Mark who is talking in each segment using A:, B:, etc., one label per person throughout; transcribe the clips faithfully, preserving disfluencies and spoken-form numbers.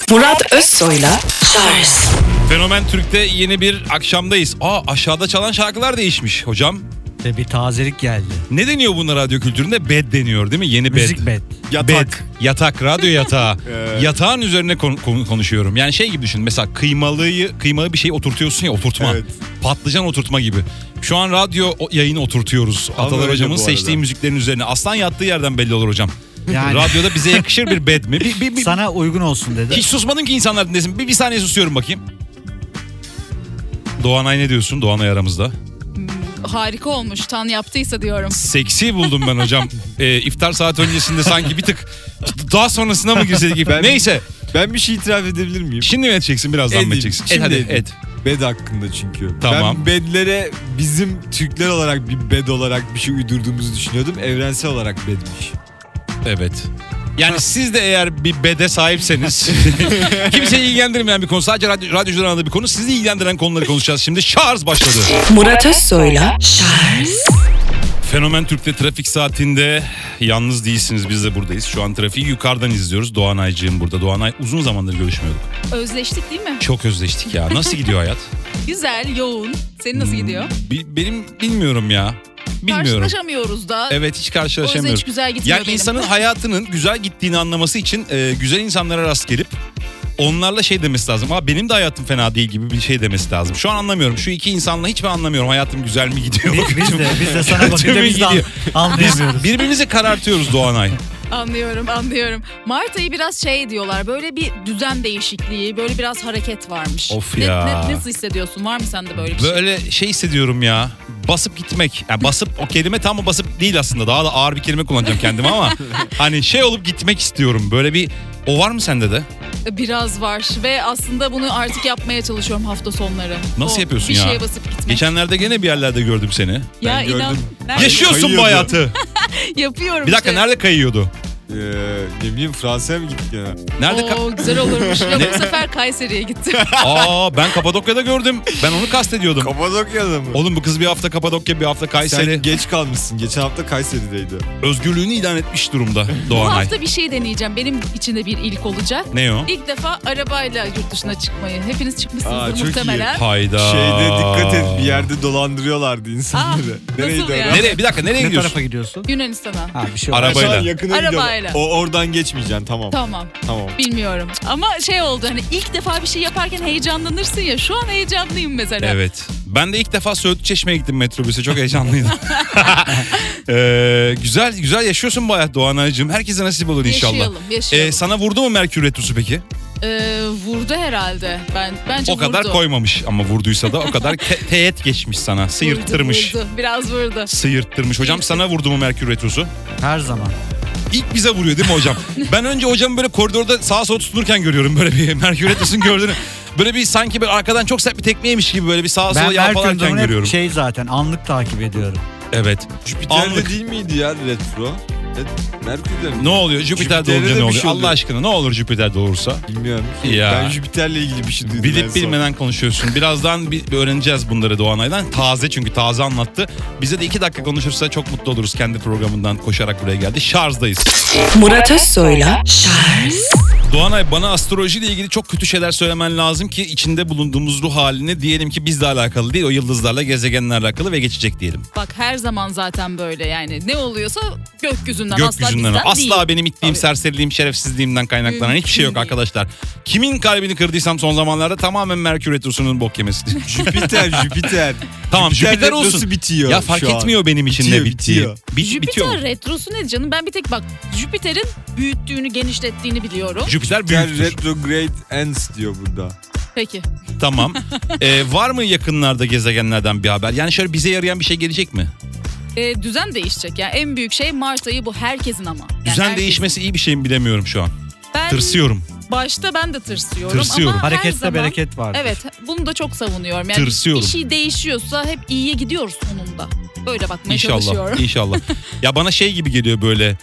A: Murat Özsoy'la Charles.
B: Fenomen Türk'te yeni bir akşamdayız. Aa, aşağıda çalan şarkılar değişmiş hocam.
C: Ve bir tazelik geldi.
B: Ne deniyor bunlar radyo kültüründe? Bed deniyor değil mi? Yeni bed.
C: Müzik bed.
B: Yatak. Bed, yatak, radyo yatağı. Evet. Yatağın üzerine kon- kon- konuşuyorum. Yani şey gibi düşün. Mesela kıymalıyı, kıymalı bir şey oturtuyorsun ya, oturtma. Evet. Patlıcan oturtma gibi. Şu an radyo yayını oturtuyoruz. Atalar hocamın seçtiği müziklerin üzerine. Aslan yattığı yerden belli olur hocam. Yani. Radyoda bize yakışır bir bed mi? Bir, bir, bir,
C: Sana uygun olsun dedi.
B: Hiç susmadın ki insanlar dinlesin. Bir, bir saniye susuyorum bakayım. Doğanay ne diyorsun? Doğanay aramızda.
D: Harika olmuş. Tan yaptıysa diyorum.
B: Seksi buldum ben hocam. e, iftar saat öncesinde sanki bir tık daha sonrasına mı girseydik? Ben, Neyse.
E: Ben bir şey itiraf edebilir miyim?
B: Şimdi mi edeceksin? Birazdan
E: Edeyim.
B: mı edeceksin?
E: Şimdi
B: et hadi
E: edeyim.
B: et.
E: Bed hakkında çünkü.
B: Tamam.
E: Ben bedlere bizim Türkler olarak bir bed olarak bir şey uydurduğumuzu düşünüyordum. Evrensel olarak bedmiş.
B: Evet. Yani siz de eğer bir bede sahipseniz kimseyi ilgilendirmeyen bir konu, sadece radyo, radyocuların anladığı bir konu, sizi ilgilendiren konuları konuşacağız şimdi. Şarj başladı.
A: Murat Özsoy'la Charles.
B: Fenomen Türk'te trafik saatinde yalnız değilsiniz, biz de buradayız. Şu an trafiği yukarıdan izliyoruz. Doğanaycığım burada. Doğanay, uzun zamandır görüşmüyorduk.
D: Özleştik değil mi?
B: Çok özleştik ya. Nasıl gidiyor hayat?
D: Güzel, yoğun. Senin nasıl gidiyor?
B: Bi- benim bilmiyorum ya. Bilmiyorum.
D: Karşılaşamıyoruz da.
B: Evet, hiç karşılaşamıyoruz.
D: O yüzden hiç güzel gitmiyor
B: Yani
D: benim.
B: insanın hayatının güzel gittiğini anlaması için e, güzel insanlara rast gelip onlarla şey demesi lazım. Aa, benim de hayatım fena değil gibi bir şey demesi lazım. Şu an anlamıyorum. Şu iki insanla hiç mi anlamıyorum. Hayatım güzel mi gidiyor?
C: Biz, biz de biz de sana bakınca biz de an, anlayamıyoruz.
B: Birbirimizi karartıyoruz Doğanay.
D: Anlıyorum, anlıyorum. Mart ayı biraz şey diyorlar, böyle bir düzen değişikliği, böyle biraz hareket varmış.
B: Of
D: ne,
B: ya.
D: Ne, nasıl hissediyorsun? Var mı sende böyle bir şey?
B: Böyle şey hissediyorum ya. Basıp gitmek. Yani basıp, o kelime tam mı basıp değil aslında. Daha da ağır bir kelime kullanacağım kendime ama hani şey olup gitmek istiyorum. Böyle bir, o var mı sende de?
D: Biraz var ve aslında bunu artık yapmaya çalışıyorum hafta sonları.
B: Nasıl
D: o,
B: yapıyorsun
D: bir
B: ya?
D: Bir şeye basıp gitmek.
B: Geçenlerde gene bir yerlerde gördüm seni.
D: Ya
E: Ben
D: inan.
E: gördüm.
B: Yaşıyorsun bu hayatı.
D: Yapıyorum
B: Bir dakika
D: işte.
B: nerede kayıyordu?
E: Ee, ne bileyim Fransa'ya mı gittik ya?
B: Nerede? Ka-
D: Oo, güzel olurmuş. Yok, bu sefer Kayseri'ye gittim.
B: Aa, ben Kapadokya'da gördüm. Ben onu kastediyordum.
E: Kapadokya'da mı?
B: Oğlum bu kız bir hafta Kapadokya, bir hafta Kayseri.
E: Sen geç kalmışsın. Geçen hafta Kayseri'deydi.
B: Özgürlüğünü ilan etmiş durumda
D: Bu
B: Doğanay.
D: hafta bir şey deneyeceğim. Benim için de bir ilk olacak.
B: Ne o?
D: İlk defa arabayla yurt dışına çıkmayı. Hepiniz çıkmışsınızdır
E: Aa, çok
D: muhtemelen.
B: Hayda.
E: Şeyde dikkat et, bir yerde dolandırıyorlardı insanları.
D: Aa,
E: Nereydi
D: nasıl
E: orası?
D: ya?
B: Nereye? Bir dakika, nereye
C: Ne
B: gidiyorsun?
C: tarafa gidiyorsun?
D: Yunanistan'a.
C: Ha bir şey
B: Arabayla.
E: Şu an yakına
D: Arabayla.
E: gidiyorum. O oradan geçmeyeceksin, tamam.
D: Tamam.
E: Tamam.
D: Bilmiyorum. Ama şey oldu, hani ilk defa bir şey yaparken heyecanlanırsın ya. Şu an heyecanlıyım mesela.
B: Evet. Ben de ilk defa Söğütlü Çeşme'ye gittim metrobüse. Çok heyecanlıydım. ee, güzel güzel yaşıyorsun bu hayat Doğanay'cığım. Herkese nasip olur inşallah.
D: Yaşayalım, yaşayalım.
B: Ee, sana vurdu mu Merkür Retrosu peki?
D: Ee, vurdu herhalde. Ben bence
B: O kadar
D: vurdu.
B: koymamış ama vurduysa da o kadar te- teğet geçmiş sana. Sıyırttırmış.
D: Vurdu, vurdu. Biraz vurdu.
B: Sıyırttırmış. Hocam sana vurdu mu Merkür Retrosu?
C: Her zaman.
B: İlk bize vuruyor değil mi hocam? Ben önce hocamı böyle koridorda sağa sola tutunurken görüyorum, böyle bir Merkür Retrosu'nu gördüğünü. Böyle bir sanki böyle arkadan çok sert bir tekmeymiş gibi böyle bir sağa sola
C: Ben
B: yalpalarken
C: Merkür'ün
B: görüyorum.
C: hep şey zaten anlık takip ediyorum.
B: Evet.
E: Jüpiter'de
B: Anlık.
E: değil miydi ya retro? Ret- Merkür'de mi?
B: Ne oluyor? Jüpiter'de
E: Jüpiter'de
B: olunca
E: de
B: ne
E: bir
B: oluyor?
E: şey
B: Allah
E: oluyor.
B: aşkına ne olur Jüpiter'de olursa?
E: Bilmiyorum ki.
B: Ya.
E: Ben Jüpiter'le ilgili bir şey duydum en
B: Bilip
E: son.
B: bilmeden konuşuyorsun. Birazdan bir bir öğreneceğiz bunları Doğanay'dan. Taze, çünkü taze anlattı. Bize de iki dakika konuşursa çok mutlu oluruz. Kendi programından koşarak buraya geldi. Şarjdayız.
A: Murat Özsoy'la Charles.
B: Doğanay, bana astrolojiyle ilgili çok kötü şeyler söylemen lazım ki içinde bulunduğumuz ruh halini, diyelim ki bizle alakalı değil, o yıldızlarla, gezegenlerle alakalı ve geçecek diyelim.
D: Bak her zaman zaten böyle, yani ne oluyorsa gökyüzünden,
B: Gökyüzünden.
D: asla
B: Asla,
D: bizden değil.
B: benim ittiğim,
D: Tabii.
B: serseriliğim, şerefsizliğimden kaynaklanan
D: Mümkün
B: hiçbir şey yok
D: değil.
B: arkadaşlar. Kimin kalbini kırdıysam son zamanlarda tamamen Merkür Retrosu'nun bok yemesi.
E: Jüpiter, Jüpiter.
B: Tamam, Jüpiter
E: retrosu
B: olsun.
E: bitiyor
B: Ya fark
E: şu an.
B: etmiyor benim için
E: Bitiyor,
B: ne bittiği.
E: bitiyor.
B: Bit-
D: Jüpiter
B: bitiyor mu?
D: retrosu ne canım? Ben bir tek bak Jüpiter'in büyüttüğünü, genişlettiğini biliyorum.
B: Jüpiter
E: Jüpiter
B: büyüktür.
E: retrograde ends diyor burada.
D: Peki.
B: Tamam. Ee, var mı yakınlarda gezegenlerden bir haber? Yani şöyle bize yarayan bir şey gelecek mi?
D: Ee, düzen değişecek. Yani en büyük şey Mart ayı bu, herkesin ama. Yani
B: Düzen
D: herkesin.
B: değişmesi iyi bir şey mi bilemiyorum şu an.
D: Ben
B: Tırsıyorum.
D: Başta ben de tırsıyorum,
B: Tırsıyorum.
D: ama her
C: Harekette
D: zaman,
C: bereket vardır.
D: Evet, bunu da çok savunuyorum. Yani
B: Tırsıyorum.
D: bir şey değişiyorsa hep iyiye gidiyoruz sonunda. Böyle bakmaya
B: İnşallah.
D: çalışıyorum.
B: İnşallah. Ya bana şey gibi geliyor böyle.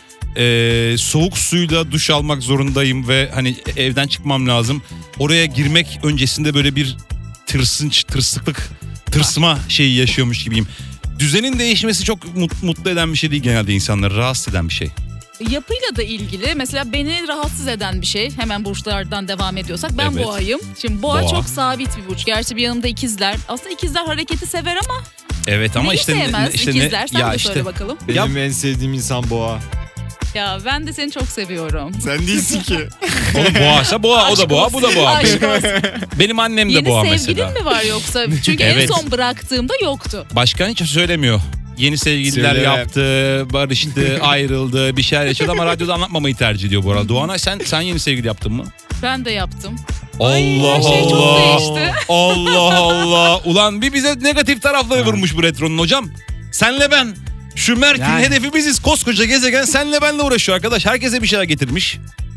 B: E, soğuk suyla duş almak zorundayım ve hani evden çıkmam lazım. Oraya girmek öncesinde böyle bir tırsınç, tırsıklık, tırsma şeyi yaşıyormuş gibiyim. Düzenin değişmesi çok mut- mutlu eden bir şey değil genelde insanları. Rahatsız eden bir şey.
D: Yapıyla da ilgili. Mesela beni rahatsız eden bir şey. Hemen burçlardan devam ediyorsak. Ben
B: Evet.
D: boğayım. Şimdi boğa,
B: Boğa.
D: çok sabit bir burç. Gerçi bir yanımda ikizler. Aslında ikizler hareketi sever ama
B: Evet ama
D: neyi
B: işte ne-
D: sevmez
B: işte ne-
D: ikizler? Sen
B: ya
D: de
B: işte
D: söyle bakalım.
E: Benim en sevdiğim insan boğa.
D: Ya ben de seni çok seviyorum.
E: Sen değilsin ki.
B: onu boğaysa boğa, o da boğa, bu da boğa.
D: Aşk olsun.
B: Benim annem de
D: Yeni
B: boğa
D: sevgilin
B: mesela.
D: mi var yoksa? Çünkü
B: Evet.
D: en son bıraktığımda yoktu.
B: Başkan hiç söylemiyor. Yeni sevgililer
E: Söyleme.
B: yaptı, barıştı, ayrıldı, bir şeyler yaşadı ama radyoda anlatmamayı tercih ediyor bu arada. Doğanay sen sen yeni sevgili yaptın mı?
D: Ben de yaptım.
B: Allah
D: her şey çok
B: Allah.
D: değişti.
B: Allah Allah. Ulan bir bize negatif tarafları vurmuş bu retronun hocam. Senle ben. Şu Merkür
C: Yani.
B: hedefi biziz. Koskoca gezegen senle benle uğraşıyor arkadaş. Herkese bir şeyler getirmiş.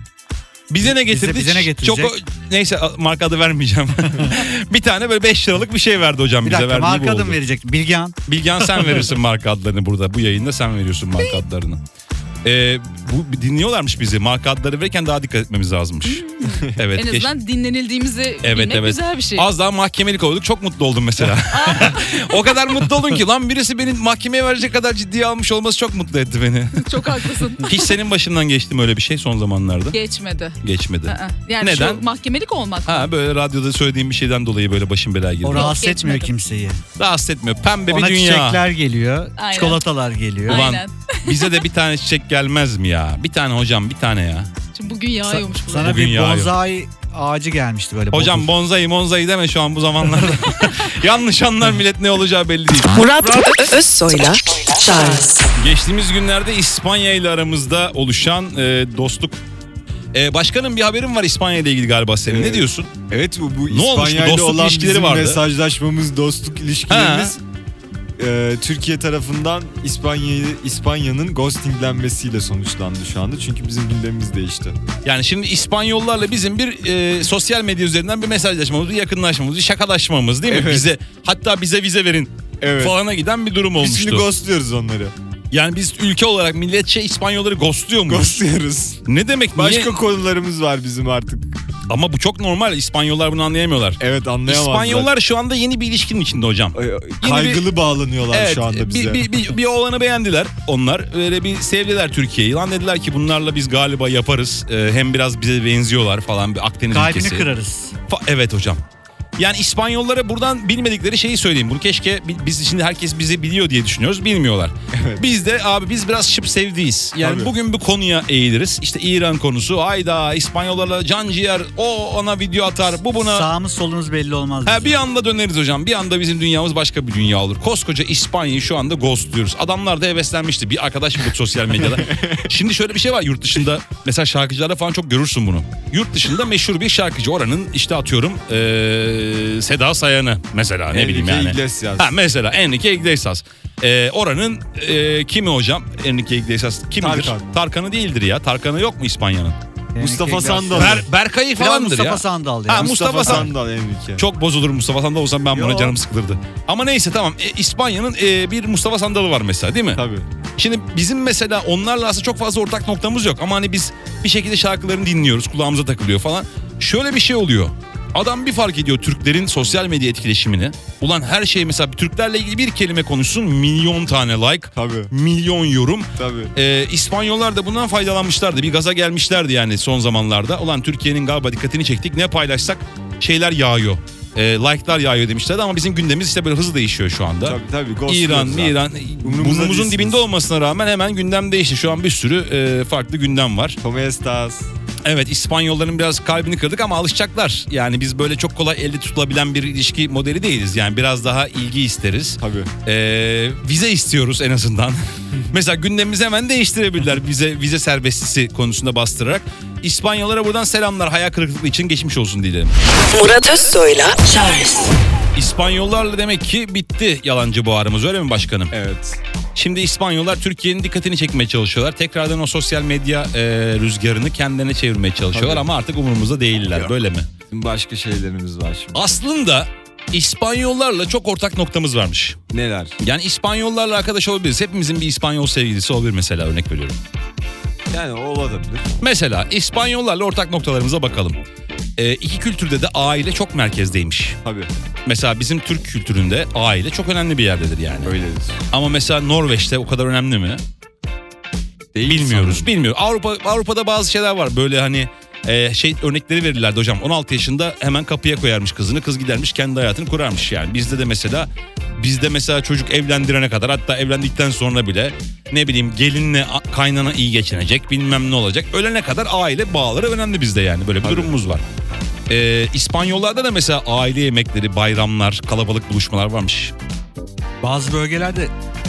B: Bize ne getirdi?
C: bize ne getirecek?
B: Çok neyse marka adı vermeyeceğim. bir tane böyle beş liralık bir şey verdi hocam
C: Bir
B: bize.
C: dakika
B: verdiği bu
C: marka adım
B: oldu.
C: verecek. Bilgehan.
B: Bilgehan sen verirsin marka adlarını burada. Bu yayında sen veriyorsun marka adlarını. Ee, bu dinliyorlarmış bizi. Marka adları verirken daha dikkat etmemiz lazımmış. evet.
D: En azından
B: keş-
D: dinlenildiğimizi
B: Evet,
D: bilmek
B: evet.
D: güzel bir şey.
B: Az daha mahkemelik olduk. Çok mutlu oldum mesela. o kadar mutlu oldum ki lan birisi beni mahkemeye verecek kadar ciddiye almış olması çok mutlu etti beni.
D: Çok haklısın.
B: Hiç senin başından geçti mi öyle bir şey son zamanlarda?
D: Geçmedi.
B: Geçmedi.
D: Aa, Yani
B: Neden?
D: şu mahkemelik olmak.
B: Ha böyle radyoda söylediğim bir şeyden dolayı böyle başım belaya girdi.
C: O rahatsız
D: geçmedim.
C: etmiyor kimseyi.
B: Rahatsız etmiyor. Pembe
C: Ona
B: bir dünya.
C: çiçekler geliyor.
D: Aynen.
C: Çikolatalar geliyor.
B: Ulan
D: Aynen.
B: bize de bir tane çiçek gelmez mi ya? Bir tane hocam bir tane ya.
D: Şimdi bugün yağıyormuş bu.
C: Sana
B: Bugün
C: bir
B: yağıyor.
C: bonsai ağacı gelmişti böyle.
B: Hocam
C: bodur.
B: bonzai monzai deme şu an bu zamanlarda. Yanlış anlar millet ne olacağı belli değil.
A: Murat Ö- Özsoy'la Charles
B: Geçtiğimiz günlerde İspanya ile aramızda oluşan e, dostluk. E, başkanım bir haberim var İspanya ile ilgili galiba senin. Ne
E: Evet.
B: diyorsun?
E: Evet bu, bu
B: Ne olmuş?
E: İspanya ile
B: Dostluk
E: olan
B: ilişkileri
E: bizim
B: vardı.
E: mesajlaşmamız, dostluk ilişkilerimiz e, Türkiye tarafından İspanya'yı İspanya'nın ghostinglenmesiyle sonuçlandı şu anda. Çünkü bizim gündemimiz değişti.
B: Yani şimdi İspanyollarla bizim bir e, sosyal medya üzerinden bir mesajlaşmamız, bir yakınlaşmamız, bir şakalaşmamız değil mi?
E: Evet.
B: Bize hatta bize vize verin
E: Evet.
B: falana giden bir durum
E: Biz
B: olmuştu.
E: şimdi ghostluyoruz onları.
B: Yani biz ülke olarak milletçe İspanyolları ghostluyor muyuz?
E: Ghostluyoruz.
B: Ne demek?
E: Başka
B: Niye?
E: konularımız var bizim artık.
B: Ama bu çok normal. İspanyollar bunu anlayamıyorlar.
E: Evet anlayamazlar.
B: İspanyollar şu anda yeni bir ilişkinin içinde hocam.
E: Ay, kaygılı bağlanıyorlar
B: Evet,
E: şu anda bize.
B: bir, bir, bir, bir oğlanı beğendiler onlar. Böyle bir sevdiler Türkiye'yi. Lan dediler ki bunlarla biz galiba yaparız. Ee, hem biraz bize benziyorlar falan bir Akdeniz
C: Kalbini
B: ülkesi.
C: kırarız.
B: Fa- evet hocam. Yani İspanyollara buradan bilmedikleri şeyi söyleyeyim. Bunu keşke bi- biz şimdi herkes bizi biliyor diye düşünüyoruz. Bilmiyorlar. Biz de abi biz biraz şıp sevdiyiz. Yani
E: Tabii.
B: bugün bir konuya eğiliriz. İşte İran konusu. Hayda İspanyollarla can ciğer. O ona video atar. Bu buna.
C: Sağımız solumuz belli olmaz.
B: Ha,
C: bizim.
B: bir anda döneriz hocam. Bir anda bizim dünyamız başka bir dünya olur. Koskoca İspanya'yı şu anda ghostluyoruz. Adamlar da heveslenmişti. Bir arkadaş bulduk sosyal medyada. Şimdi şöyle bir şey var yurt dışında. Mesela şarkıcılarda falan çok görürsün bunu. Yurt dışında meşhur bir şarkıcı. Oranın işte atıyorum ee, Seda Sayan'ı mesela ne
E: Enrique
B: bileyim yani.
E: Iglesias.
B: Ha mesela Enrique Iglesias. Ee, oranın ee, kimi hocam? Enrique Iglesias kimdir?
E: Tarkan.
B: Tarkan'ı değildir ya. Tarkan'ı yok mu İspanya'nın?
C: Yani
E: Mustafa
C: Kegler-
E: Sandal.
B: Ber, Berkay'ı
C: Biraz
B: falandır
C: Mustafa
B: ya.
C: Sandal ya.
B: Ha, Mustafa
E: Mustafa
B: Sandal.
E: Sandal Enrique.
B: Çok bozulur Mustafa Sandal olsam ben buna
E: Yo.
B: canım sıkılırdı. Ama neyse tamam. E, İspanya'nın e, bir Mustafa Sandal'ı var mesela değil mi?
E: Tabii.
B: Şimdi bizim mesela onlarla aslında çok fazla ortak noktamız yok. Ama hani biz bir şekilde şarkılarını dinliyoruz. Kulağımıza takılıyor falan. Şöyle bir şey oluyor. Adam bir fark ediyor Türklerin sosyal medya etkileşimini. Ulan her şey mesela Türklerle ilgili bir kelime konuşsun milyon tane like,
E: Tabii.
B: milyon yorum.
E: Tabii.
B: Ee, İspanyollar da bundan faydalanmışlardı. Bir gaza gelmişlerdi yani son zamanlarda. Ulan Türkiye'nin galiba dikkatini çektik. Ne paylaşsak şeyler yağıyor. Ee, like'lar yağıyor demişlerdi ama bizim gündemimiz işte böyle hızlı değişiyor şu anda.
E: Tabii tabii. ghostluyoruz
B: İran,
E: abi.
B: İran
E: Umurumuzda
B: burnumuzun
E: değilsiniz.
B: dibinde olmasına rağmen hemen gündem değişti. Şu an bir sürü e, farklı gündem var.
E: ¿Cómo estás?
B: Evet İspanyolların biraz kalbini kırdık ama alışacaklar. Yani biz böyle çok kolay elde tutulabilen bir ilişki modeli değiliz. Yani biraz daha ilgi isteriz.
E: Tabii.
B: Ee, vize istiyoruz en azından. Mesela gündemimizi hemen değiştirebilirler vize vize serbestisi konusunda bastırarak. İspanyollara buradan selamlar. Hayal kırıklığı için geçmiş olsun diyelim.
A: Murat Özsoy'la Charles
B: İspanyollarla demek ki bitti yalancı buharımız öyle mi başkanım?
E: Evet.
B: Şimdi İspanyollar Türkiye'nin dikkatini çekmeye çalışıyorlar. Tekrardan o sosyal medya e, rüzgarını kendilerine çevirmeye çalışıyorlar
E: Tabii.
B: ama artık umurumuzda değiller.
E: Yok.
B: Böyle mi?
E: Bizim başka şeylerimiz var şimdi.
B: Aslında İspanyollarla çok ortak noktamız varmış.
E: Neler?
B: Yani İspanyollarla arkadaş olabiliriz. Hepimizin bir İspanyol sevgilisi olabilir mesela örnek veriyorum.
E: Yani olabilir.
B: Mesela İspanyollarla ortak noktalarımıza bakalım. Ee, iki kültürde de aile çok merkezdeymiş.
E: Tabii.
B: Mesela bizim Türk kültüründe aile çok önemli bir yerdedir yani.
E: Öyledir.
B: Ama mesela Norveç'te o kadar önemli mi?
E: Değil
B: Bilmiyoruz.
E: sanırım.
B: Bilmiyoruz. Avrupa Avrupa'da bazı şeyler var. Böyle hani e, şey örnekleri verirlerdi hocam. on altı yaşında hemen kapıya koyarmış kızını. Kız gidermiş kendi hayatını kurarmış yani. Bizde de mesela bizde mesela çocuk evlendirene kadar, hatta evlendikten sonra bile ne bileyim gelinle kaynana iyi geçinecek, bilmem ne olacak. Ölene kadar aile bağları önemli bizde yani. Böyle bir
E: Tabii.
B: durumumuz var. Ee, İspanyollarda da mesela aile yemekleri, bayramlar, kalabalık buluşmalar varmış.
C: Bazı bölgelerde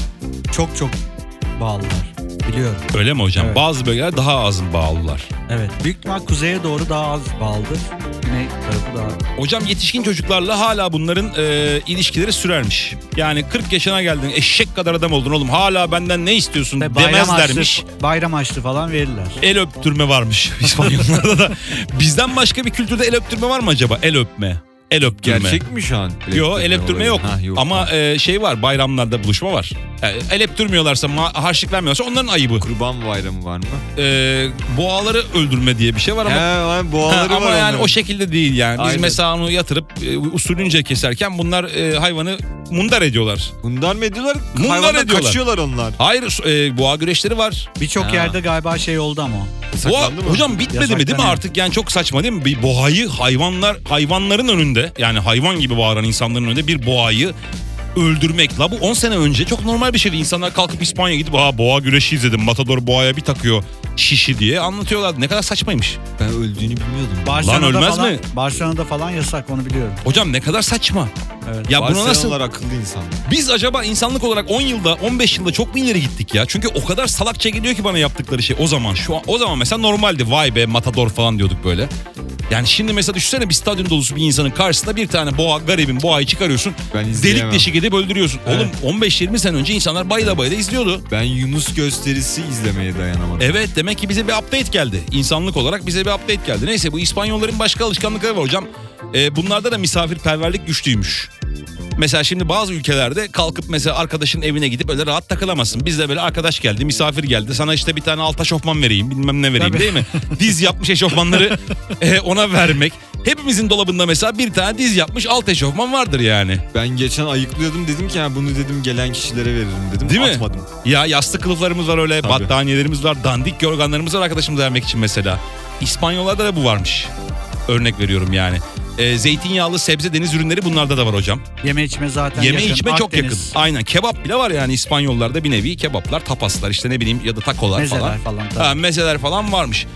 C: çok çok bağlılar. Biliyorum.
B: Öyle mi hocam?
C: Evet.
B: Bazı bölgeler daha az bağlılar.
C: Evet. Büyük ihtimal kuzeye doğru daha az bağlıdır. Güney tarafı daha...
B: Hocam yetişkin çocuklarla hala bunların e, ilişkileri sürermiş. Yani kırk yaşına geldin, eşek kadar adam oldun oğlum, hala benden ne istiyorsun
C: Ve bayram
B: demezlermiş.
C: harçlığı, bayram harçlığı falan verirler.
B: El öptürme varmış İspanyollarda da. Bizden başka bir kültürde el öptürme var mı acaba? El öpme. El öptürme.
E: Gerçek mi şu an?
B: Yok, el öptürme
E: olayı?
B: yok.
E: Ha, yok.
B: Ama e, şey var, bayramlarda buluşma var. E, el öptürmüyorlarsa, ma- harçlık vermiyorlarsa onların ayıbı.
E: Kurban bayramı var mı?
B: E, boğaları öldürme diye bir şey var ama.
E: He, var,
B: Ha,
E: boğaları
B: ama
E: var
B: yani
E: onların.
B: o şekilde değil yani. Biz
E: Aynen.
B: mesela onu yatırıp e, usulünce keserken bunlar e, hayvanı mundar ediyorlar.
E: Bunlar mı ediyorlar?
B: Bunlar
E: Hayvandan
B: ediyorlar.
E: kaçıyorlar onlar.
B: Hayır, e, boğa güreşleri var.
C: Birçok
E: Ha.
C: yerde galiba şey oldu ama o.
B: Boğa,
E: Saklandı mı?
B: hocam bitmedi mi değil mi
C: Yasaklanıyor.
B: artık? Yani çok saçma değil mi? Bir boğayı hayvanlar hayvanların önünde, yani hayvan gibi bağıran insanların önünde bir boğayı öldürmek. La bu on sene önce çok normal bir şeydi. İnsanlar kalkıp İspanya'ya gidip "Aa, boğa güreşi izledim. Matador boğaya bir takıyor şişi" diye anlatıyorlar. Ne kadar saçmaymış.
E: Ben öldüğünü bilmiyordum.
C: Barcelona'da
B: ölmez
C: falan,
B: mi?
C: Barcelona'da falan yasak, onu biliyorum.
B: Hocam ne kadar saçma.
C: Evet.
B: Ya buna nasıl...
E: Barcelona'lar akıllı insan.
B: Biz acaba insanlık olarak on yılda, on beş yılda çok mu ileri gittik ya? Çünkü o kadar salakça geliyor ki bana yaptıkları şey. O zaman şu an, o zaman mesela normaldi. Vay be, Matador falan diyorduk böyle. Yani şimdi mesela düşünsene, bir stadyum dolusu bir insanın karşısında bir tane boğa, garibin boğayı çıkarıyorsun.
E: Ben izleyemem.
B: Delik deşik edip öldürüyorsun.
C: Evet.
B: Oğlum on beş yirmi sene önce insanlar bayıla bayıla izliyordu.
E: Ben Yunus gösterisi izlemeye dayanamadım.
B: Evet, demek ki bize bir update geldi. İnsanlık olarak bize bir update geldi. Neyse, bu İspanyolların başka alışkanlıkları var hocam. Ee, bunlarda da misafirperverlik güçlüymüş. Mesela şimdi bazı ülkelerde kalkıp mesela arkadaşın evine gidip öyle rahat takılamazsın. Bizde böyle arkadaş geldi, misafir geldi. Sana işte bir tane alt eşofman vereyim, bilmem ne vereyim,
C: Tabii.
B: değil mi? Diz yapmış eşofmanları e, ona vermek. Hepimizin dolabında mesela bir tane diz yapmış alt eşofman vardır yani.
E: Ben geçen ayıklıyordum, dedim ki yani bunu dedim gelen kişilere veririm dedim.
B: Değil mi?
E: Atmadım.
B: Ya yastık kılıflarımız var öyle,
E: Tabii.
B: battaniyelerimiz var, dandik yorganlarımız var arkadaşımıza vermek için mesela. İspanyollarda da bu varmış. Örnek veriyorum yani. E, zeytinyağlı sebze, deniz ürünleri bunlarda da var hocam.
C: Yeme içme zaten
B: Yeme
C: yakın.
B: içme çok
C: Akdeniz,
B: yakın. Aynen, kebap bile var yani İspanyollarda bir nevi kebaplar, tapaslar işte ne bileyim ya da takolar
C: Mezeler
B: falan.
C: falan, tabii.
B: Ha, mezeler falan varmış.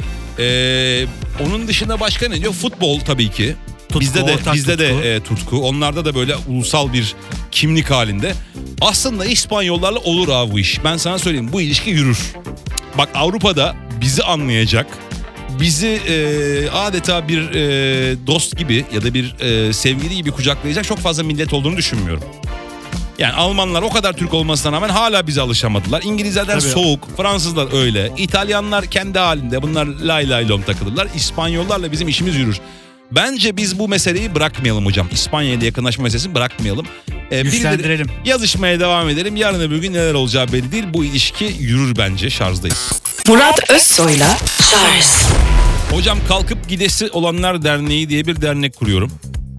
B: Ee, onun dışında başka ne diyor? Futbol tabii ki.
C: Tutku,
B: bizde de
C: ortak
B: bizde
C: tutku.
B: de e, tutku. Onlarda da böyle ulusal bir kimlik halinde. Aslında İspanyollarla olur abi bu iş. Ben sana söyleyeyim, bu ilişki yürür. Bak, Avrupa'da bizi anlayacak, bizi e, adeta bir e, dost gibi ya da bir e, sevgili gibi kucaklayacak çok fazla millet olduğunu düşünmüyorum. Yani Almanlar o kadar Türk olmasına rağmen hala bize alışamadılar. İngilizlerden
C: Tabii.
B: soğuk, Fransızlar öyle. İtalyanlar kendi halinde, bunlar lay lay lom takılırlar. İspanyollarla bizim işimiz yürür. Bence biz bu meseleyi bırakmayalım hocam. İspanya ile yakınlaşma meselesini bırakmayalım. Ee,
C: Güçlendirelim.
B: birileri- Yazışmaya devam edelim. Yarın öbür gün neler olacağı belli değil. Bu ilişki yürür bence. Şarjdayız.
A: Murat Özsoy'la Charles
B: Hocam, Kalkıp Gidesi Olanlar Derneği diye bir dernek kuruyorum.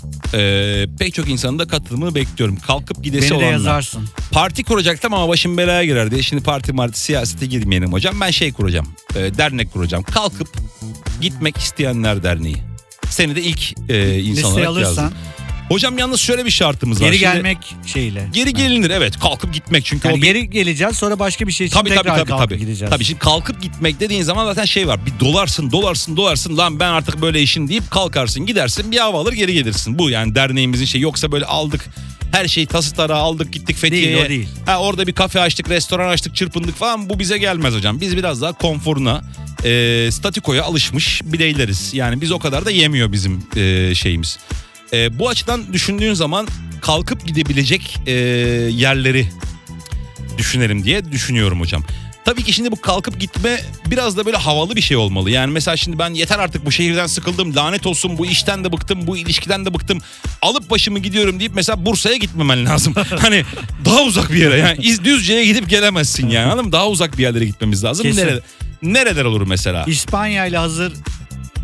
B: Ee, pek çok insanın da katılımını bekliyorum. Kalkıp Gidesi
C: Beni de
B: Olanlar.
C: yazarsın.
B: Parti kuracaktım ama başım belaya girer diye. Şimdi parti marti siyasete girmeyelim hocam. Ben şey kuracağım. E, dernek kuracağım. Kalkıp Gitmek İsteyenler Derneği. Seni de ilk e, insan
C: Listeye
B: olarak yazdım.
C: alırsan
B: Hocam yalnız şöyle bir şartımız var.
C: geri
B: Şimdi
C: gelmek şeyle.
B: Geri gelinir, evet. Kalkıp gitmek çünkü
C: Yani
B: o bir...
C: geri geleceğiz, sonra başka bir şey için
B: Tabii tabii
C: tekrar
B: tabii
C: kalkıp
B: tabii.
C: gideceğiz.
B: Tabii şimdi kalkıp gitmek dediğin zaman zaten şey var. Bir dolarsın, dolarsın, dolarsın. Lan ben artık böyle işin deyip kalkarsın, gidersin, bir hava alır geri gelirsin. Bu yani derneğimizin şeyi. Yoksa böyle aldık, her şeyi tası tarağı aldık, gittik Fethiye'ye.
C: Değil, o değil.
B: Ha, orada bir kafe açtık, restoran açtık, çırpındık falan, bu bize gelmez hocam. Biz biraz daha konforuna, e, statikoya alışmış bireyleriz. Yani biz o kadar da yemiyor bizim e, şeyimiz. E, bu açıdan düşündüğün zaman kalkıp gidebilecek e, yerleri düşünelim diye düşünüyorum hocam. Tabii ki şimdi bu kalkıp gitme biraz da böyle havalı bir şey olmalı. Yani mesela şimdi ben yeter artık, bu şehirden sıkıldım, lanet olsun, bu işten de bıktım, bu ilişkiden de bıktım, alıp başımı gidiyorum deyip mesela Bursa'ya gitmemen lazım. Hani daha uzak bir yere, yani İz Düzce'ye gidip gelemezsin yani, anladın mı? Daha uzak bir yerlere gitmemiz lazım.
C: Kesin.
B: Nerede, nereler olur mesela?
C: İspanya ile hazır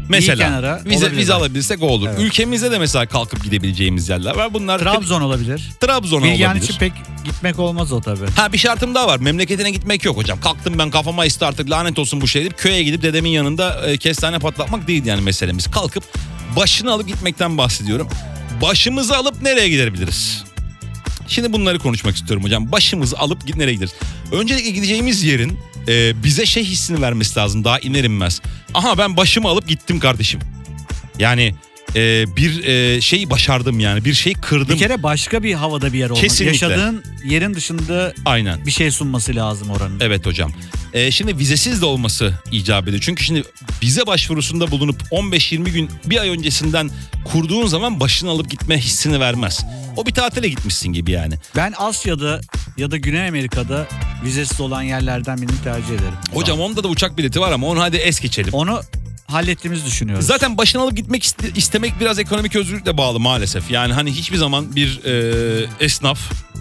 B: Mesela
C: kenara
B: vize,
C: olabilir
B: vize
C: belki.
B: alabilirsek o olur.
C: Evet.
B: Ülkemizde de mesela kalkıp gidebileceğimiz yerler var. Bunlar
C: Trabzon olabilir.
B: Trabzon
C: Bilgehan
B: olabilir.
C: için pek gitmek olmaz o tabii.
B: Ha bir şartım daha var. Memleketine gitmek yok hocam. Kalktım ben kafama esti artık lanet olsun bu şey deyip köye gidip dedemin yanında e, kestane patlatmak değil yani meselemiz. Kalkıp başını alıp gitmekten bahsediyorum. Başımızı alıp nereye gidebiliriz? Şimdi bunları konuşmak istiyorum hocam. Başımızı alıp git nereye gideriz? Öncelikle gideceğimiz yerin e, bize şey hissini vermesi lazım. Daha iner inmez. Aha ben başımı alıp gittim kardeşim. Yani e, bir e, şeyi başardım yani. Bir şey kırdım.
C: Bir kere başka bir havada bir yer olmalı.
B: Kesinlikle.
C: Yaşadığın yerin dışında
B: Aynen.
C: bir şey sunması lazım oranın.
B: Evet hocam. Ee, şimdi vizesiz de olması icap ediyor. Çünkü şimdi vize başvurusunda bulunup on beş yirmi gün bir ay öncesinden kurduğun zaman başını alıp gitme hissini vermez. O bir tatile gitmişsin gibi yani.
C: Ben Asya'da ya da Güney Amerika'da vizesiz olan yerlerden birini tercih ederim.
B: Hocam onda da uçak bileti var ama onu hadi es geçelim.
C: Onu hallettiğimizi düşünüyoruz.
B: Zaten başını alıp gitmek iste- istemek biraz ekonomik özgürlükle bağlı maalesef. Yani hani hiçbir zaman bir e, esnaf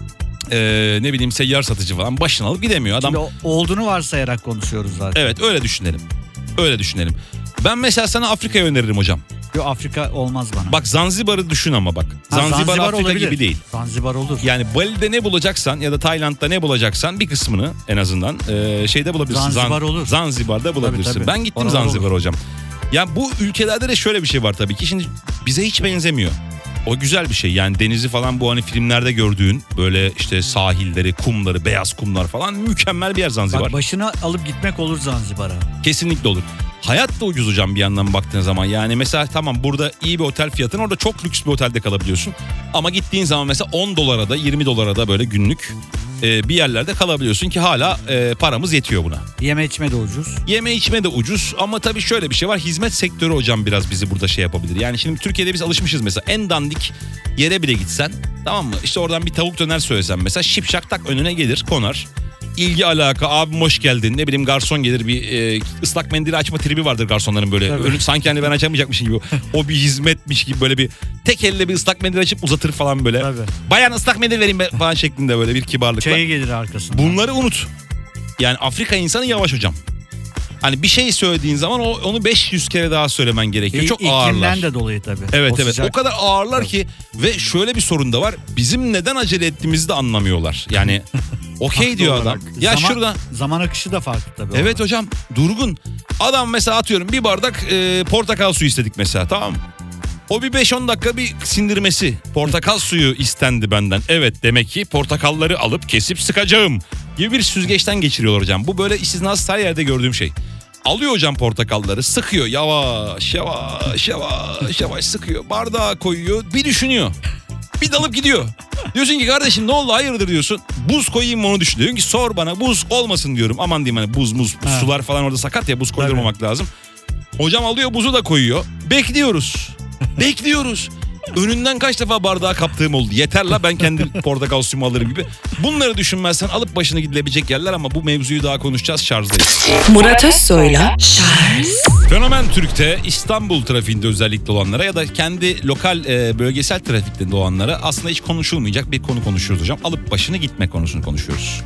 B: e, ne bileyim seyyar satıcı falan başını alıp gidemiyor. Adam
C: Şimdi o- olduğunu varsayarak konuşuyoruz zaten.
B: evet öyle düşünelim. Öyle düşünelim. Ben mesela sana Afrika'yı öneririm hocam.
C: Yok, Afrika olmaz bana.
B: Bak Zanzibar'ı düşün ama bak.
C: Ha,
B: Zanzibar, Afrika
C: olabilir.
B: gibi değil.
C: Zanzibar olur.
B: Yani Bali'de ne bulacaksan ya da Tayland'da ne bulacaksan bir kısmını en azından e, şeyde bulabilirsin.
C: Zanzibar
B: Zan-
C: olur.
B: Zanzibar'da bulabilirsin.
C: Tabii, tabii.
B: Ben gittim
C: Oralar
B: Zanzibar
C: olur.
B: hocam. Ya bu ülkelerde de şöyle bir şey var tabii ki. Şimdi bize hiç benzemiyor. O güzel bir şey. Yani denizi falan bu hani filmlerde gördüğün böyle işte sahilleri, kumları, beyaz kumlar falan mükemmel bir yer Zanzibar.
C: Bak, başına alıp gitmek olur Zanzibar'a.
B: Kesinlikle olur. Hayat da ucuz hocam bir yandan baktığın zaman. Yani mesela tamam burada iyi bir otel fiyatın, orada çok lüks bir otelde kalabiliyorsun. Ama gittiğin zaman mesela on dolara da yirmi dolara da böyle günlük e, bir yerlerde kalabiliyorsun ki hala e, paramız yetiyor buna.
C: Yeme içme de ucuz.
B: Yeme içme de ucuz ama tabii şöyle bir şey var. Hizmet sektörü hocam biraz bizi burada şey yapabilir. Yani şimdi Türkiye'de biz alışmışız mesela en dandik yere bile gitsen, tamam mı? İşte oradan bir tavuk döner söylesen mesela şipşak tak önüne gelir, konar. İlgi alaka, abim hoş geldin, ne bileyim garson gelir, bir e, ıslak mendili açma tribi vardır garsonların böyle. Önü, sanki hani ben açamayacakmışım gibi. O bir hizmetmiş gibi böyle bir tek elle bir ıslak mendil açıp uzatır falan böyle.
C: Tabii.
B: Bayan ıslak mendil vereyim be- falan şeklinde böyle bir kibarlıkla.
C: Çayı gelir arkasından.
B: Bunları unut. Yani Afrika insanı yavaş hocam. Hani bir şey söylediğin zaman o, onu beş yüz kere daha söylemen gerekiyor.
C: İ-
B: Çok
C: İklimden
B: ağırlar.
C: de dolayı tabii.
B: Evet
C: O
B: evet
C: sıcak-
B: o kadar ağırlar ki ve şöyle bir sorun da var. Bizim neden acele ettiğimizi de anlamıyorlar. Yani okey
C: Haklı
B: diyor
C: olarak.
B: adam. Ya
C: zaman,
B: şurada
C: Zaman akışı da farklı tabii.
B: evet
C: orada.
B: hocam durgun. Adam mesela atıyorum bir bardak e, portakal suyu istedik mesela, tamam mı? O bir beş on dakika bir sindirmesi. Portakal suyu istendi benden. Evet demek ki portakalları alıp kesip sıkacağım gibi bir süzgeçten geçiriyorlar hocam. Bu böyle istisnasız her yerde gördüğüm şey. Alıyor hocam portakalları, sıkıyor yavaş yavaş yavaş yavaş sıkıyor. Bardağa koyuyor, bir düşünüyor. Bir dalıp gidiyor. Diyorsun ki kardeşim ne oldu hayırdır diyorsun. Buz koyayım mı onu düşünüyor. Ki sor bana, buz olmasın diyorum. Aman diyeyim hani buz muz
C: Ha.
B: sular falan orada sakat ya, buz koydurmamak lazım. Hocam alıyor buzu da koyuyor. Bekliyoruz. Bekliyoruz. Önünden kaç defa bardağı kaptığım oldu. Yeter la ben kendi portakal suyumu alırım gibi. Bunları düşünmezsen alıp başına gidilebilecek yerler ama bu mevzuyu daha konuşacağız, şarjdayız.
A: Murat Özsoy'la Şarj.
B: Fenomen Türk'te İstanbul trafiğinde özellikle olanlara ya da kendi lokal e, bölgesel trafikte olanlara aslında hiç konuşulmayacak bir konu konuşuyoruz hocam. Alıp başını gitme konusunu konuşuyoruz.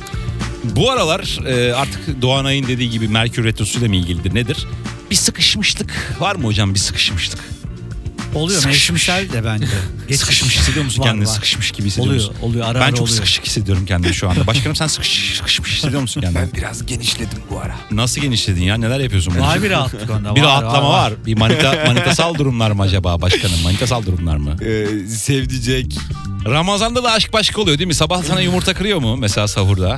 B: Bu aralar e, artık Doğanay'ın dediği gibi Merkür Retrosu'yla mı ilgilidir nedir? Bir sıkışmışlık var mı hocam, bir sıkışmışlık?
C: Oluyor
B: Sıkışmış.
C: mevsimsel de bence. Geçiş.
B: Sıkışmış hissediyor musun
C: Var,
B: kendini?
C: var.
B: Sıkışmış gibi hissediyor
C: Oluyor,
B: musun?
C: oluyor. Ara
B: Ben
C: ara
B: çok
C: oluyor.
B: sıkışık hissediyorum kendimi şu anda. Başkanım sen sıkış, sıkışmış hissediyor musun kendini?
E: Ben biraz genişledim bu ara.
B: Nasıl genişledin ya? Neler yapıyorsun?
C: Var bir rahatlık onda.
B: Bir
C: var,
B: rahatlama var. Bir manita, manitasal durumlar mı acaba başkanım? Manitasal durumlar mı?
E: Ee, sevdicek.
B: Ramazan'da da aşk başka oluyor değil mi? Sabah sana yumurta kırıyor mu mesela sahurda?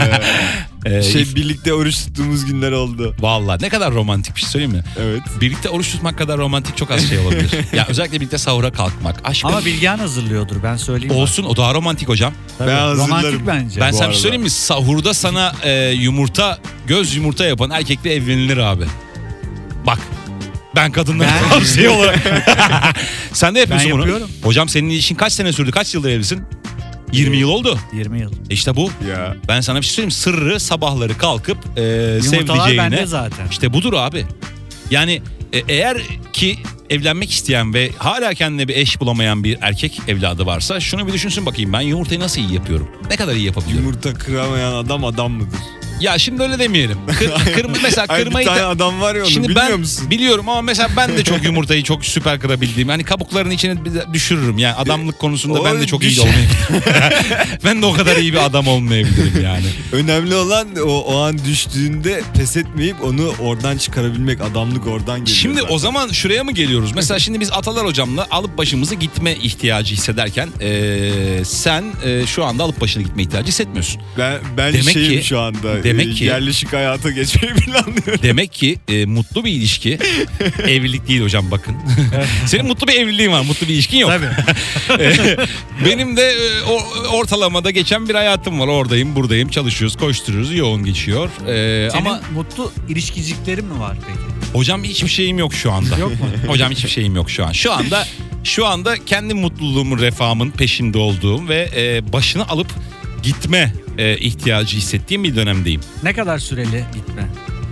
B: Ee,
E: Şey
B: if-
E: birlikte oruç tuttuğumuz günler oldu.
B: Vallahi ne kadar romantik bir şey söyleyeyim mi?
E: Evet.
B: Birlikte oruç tutmak kadar romantik çok az şey olabilir. Ya özellikle birlikte sahura kalkmak. Aşk
C: Ama Bilgehan hazırlıyordur ben söyleyeyim.
B: olsun, o daha romantik hocam.
C: Tabii,
E: Ben hazırlarım.
C: romantik bence.
B: Ben
E: bu
B: sana bir
E: arada.
B: şey söyleyeyim mi? Sahurda sana e, yumurta, göz yumurta yapan erkekle evlenilir abi. Bak. Ben kadınlara
C: Ben-
B: tavsiye olarak. Sen de yapıyorsun
C: Ben
B: bunu.
C: yapıyorum.
B: Hocam senin ilişkin kaç sene sürdü? Kaç yıldır evlisin? yirmi yıl oldu.
C: yirmi yıl.
B: E işte bu.
E: Ya.
B: Ben sana bir şey söyleyeyim. Sırrı sabahları kalkıp e,
C: Yumurtalar
B: sevdiceğine.
C: bende zaten.
B: İşte budur abi. Yani e, eğer ki evlenmek isteyen ve hala kendine bir eş bulamayan bir erkek evladı varsa şunu bir düşünsün bakayım, ben yumurtayı nasıl iyi yapıyorum? Ne kadar iyi yapabiliyorum?
E: Yumurta kıramayan adam adam mıdır?
B: Ya şimdi öyle demeyelim. Kır, kırm mesela
E: Ay,
B: kırmayı
E: bir tane
B: da...
E: adam var ya onu
B: Şimdi
E: bilmiyor
B: ben
E: musun?
B: biliyorum ama mesela ben de çok yumurtayı çok süper kırabildiğim. Hani kabukların içine bir de düşürürüm. Yani adamlık konusunda
E: O
B: ben de çok
E: düş-
B: iyi olmayabilirim. Ben de o kadar iyi bir adam olmayabilirim yani.
E: Önemli olan o, o an düştüğünde pes etmeyip onu oradan çıkarabilmek. Adamlık oradan geliyor.
B: Şimdi
E: zaten.
B: o zaman şuraya mı geliyoruz? Mesela şimdi biz Atalar hocamla alıp başımızı gitme ihtiyacı hissederken ee, sen ee, şu anda alıp başına gitme ihtiyacı hissetmiyorsun.
E: Ben, ben
B: Demek
E: şeyim
B: ki-
E: şu anda.
B: demek
E: e,
B: ki-
E: yerleşik hayata geçmeyi planlıyorum.
B: Demek ki e, mutlu bir ilişki evlilik değil hocam bakın. Senin mutlu bir evliliğin var, mutlu bir ilişkin yok.
C: Tabii.
B: E, Benim de e, o, ortalamada geçen bir hayatım var. Oradayım, buradayım, çalışıyoruz, koşturuyoruz, yoğun geçiyor. E,
C: Senin
B: ama
C: mutlu ilişkiciklerin mi var peki?
B: hocam hiçbir şeyim yok şu anda.
C: Yok mu?
B: Hocam hiçbir şeyim yok şu an. Şu anda şu anda kendi mutluluğumun, refahımın peşinde olduğum ve e, başını alıp gitme e, ihtiyacı hissettiğim bir dönemdeyim.
C: Ne kadar süreli gitme?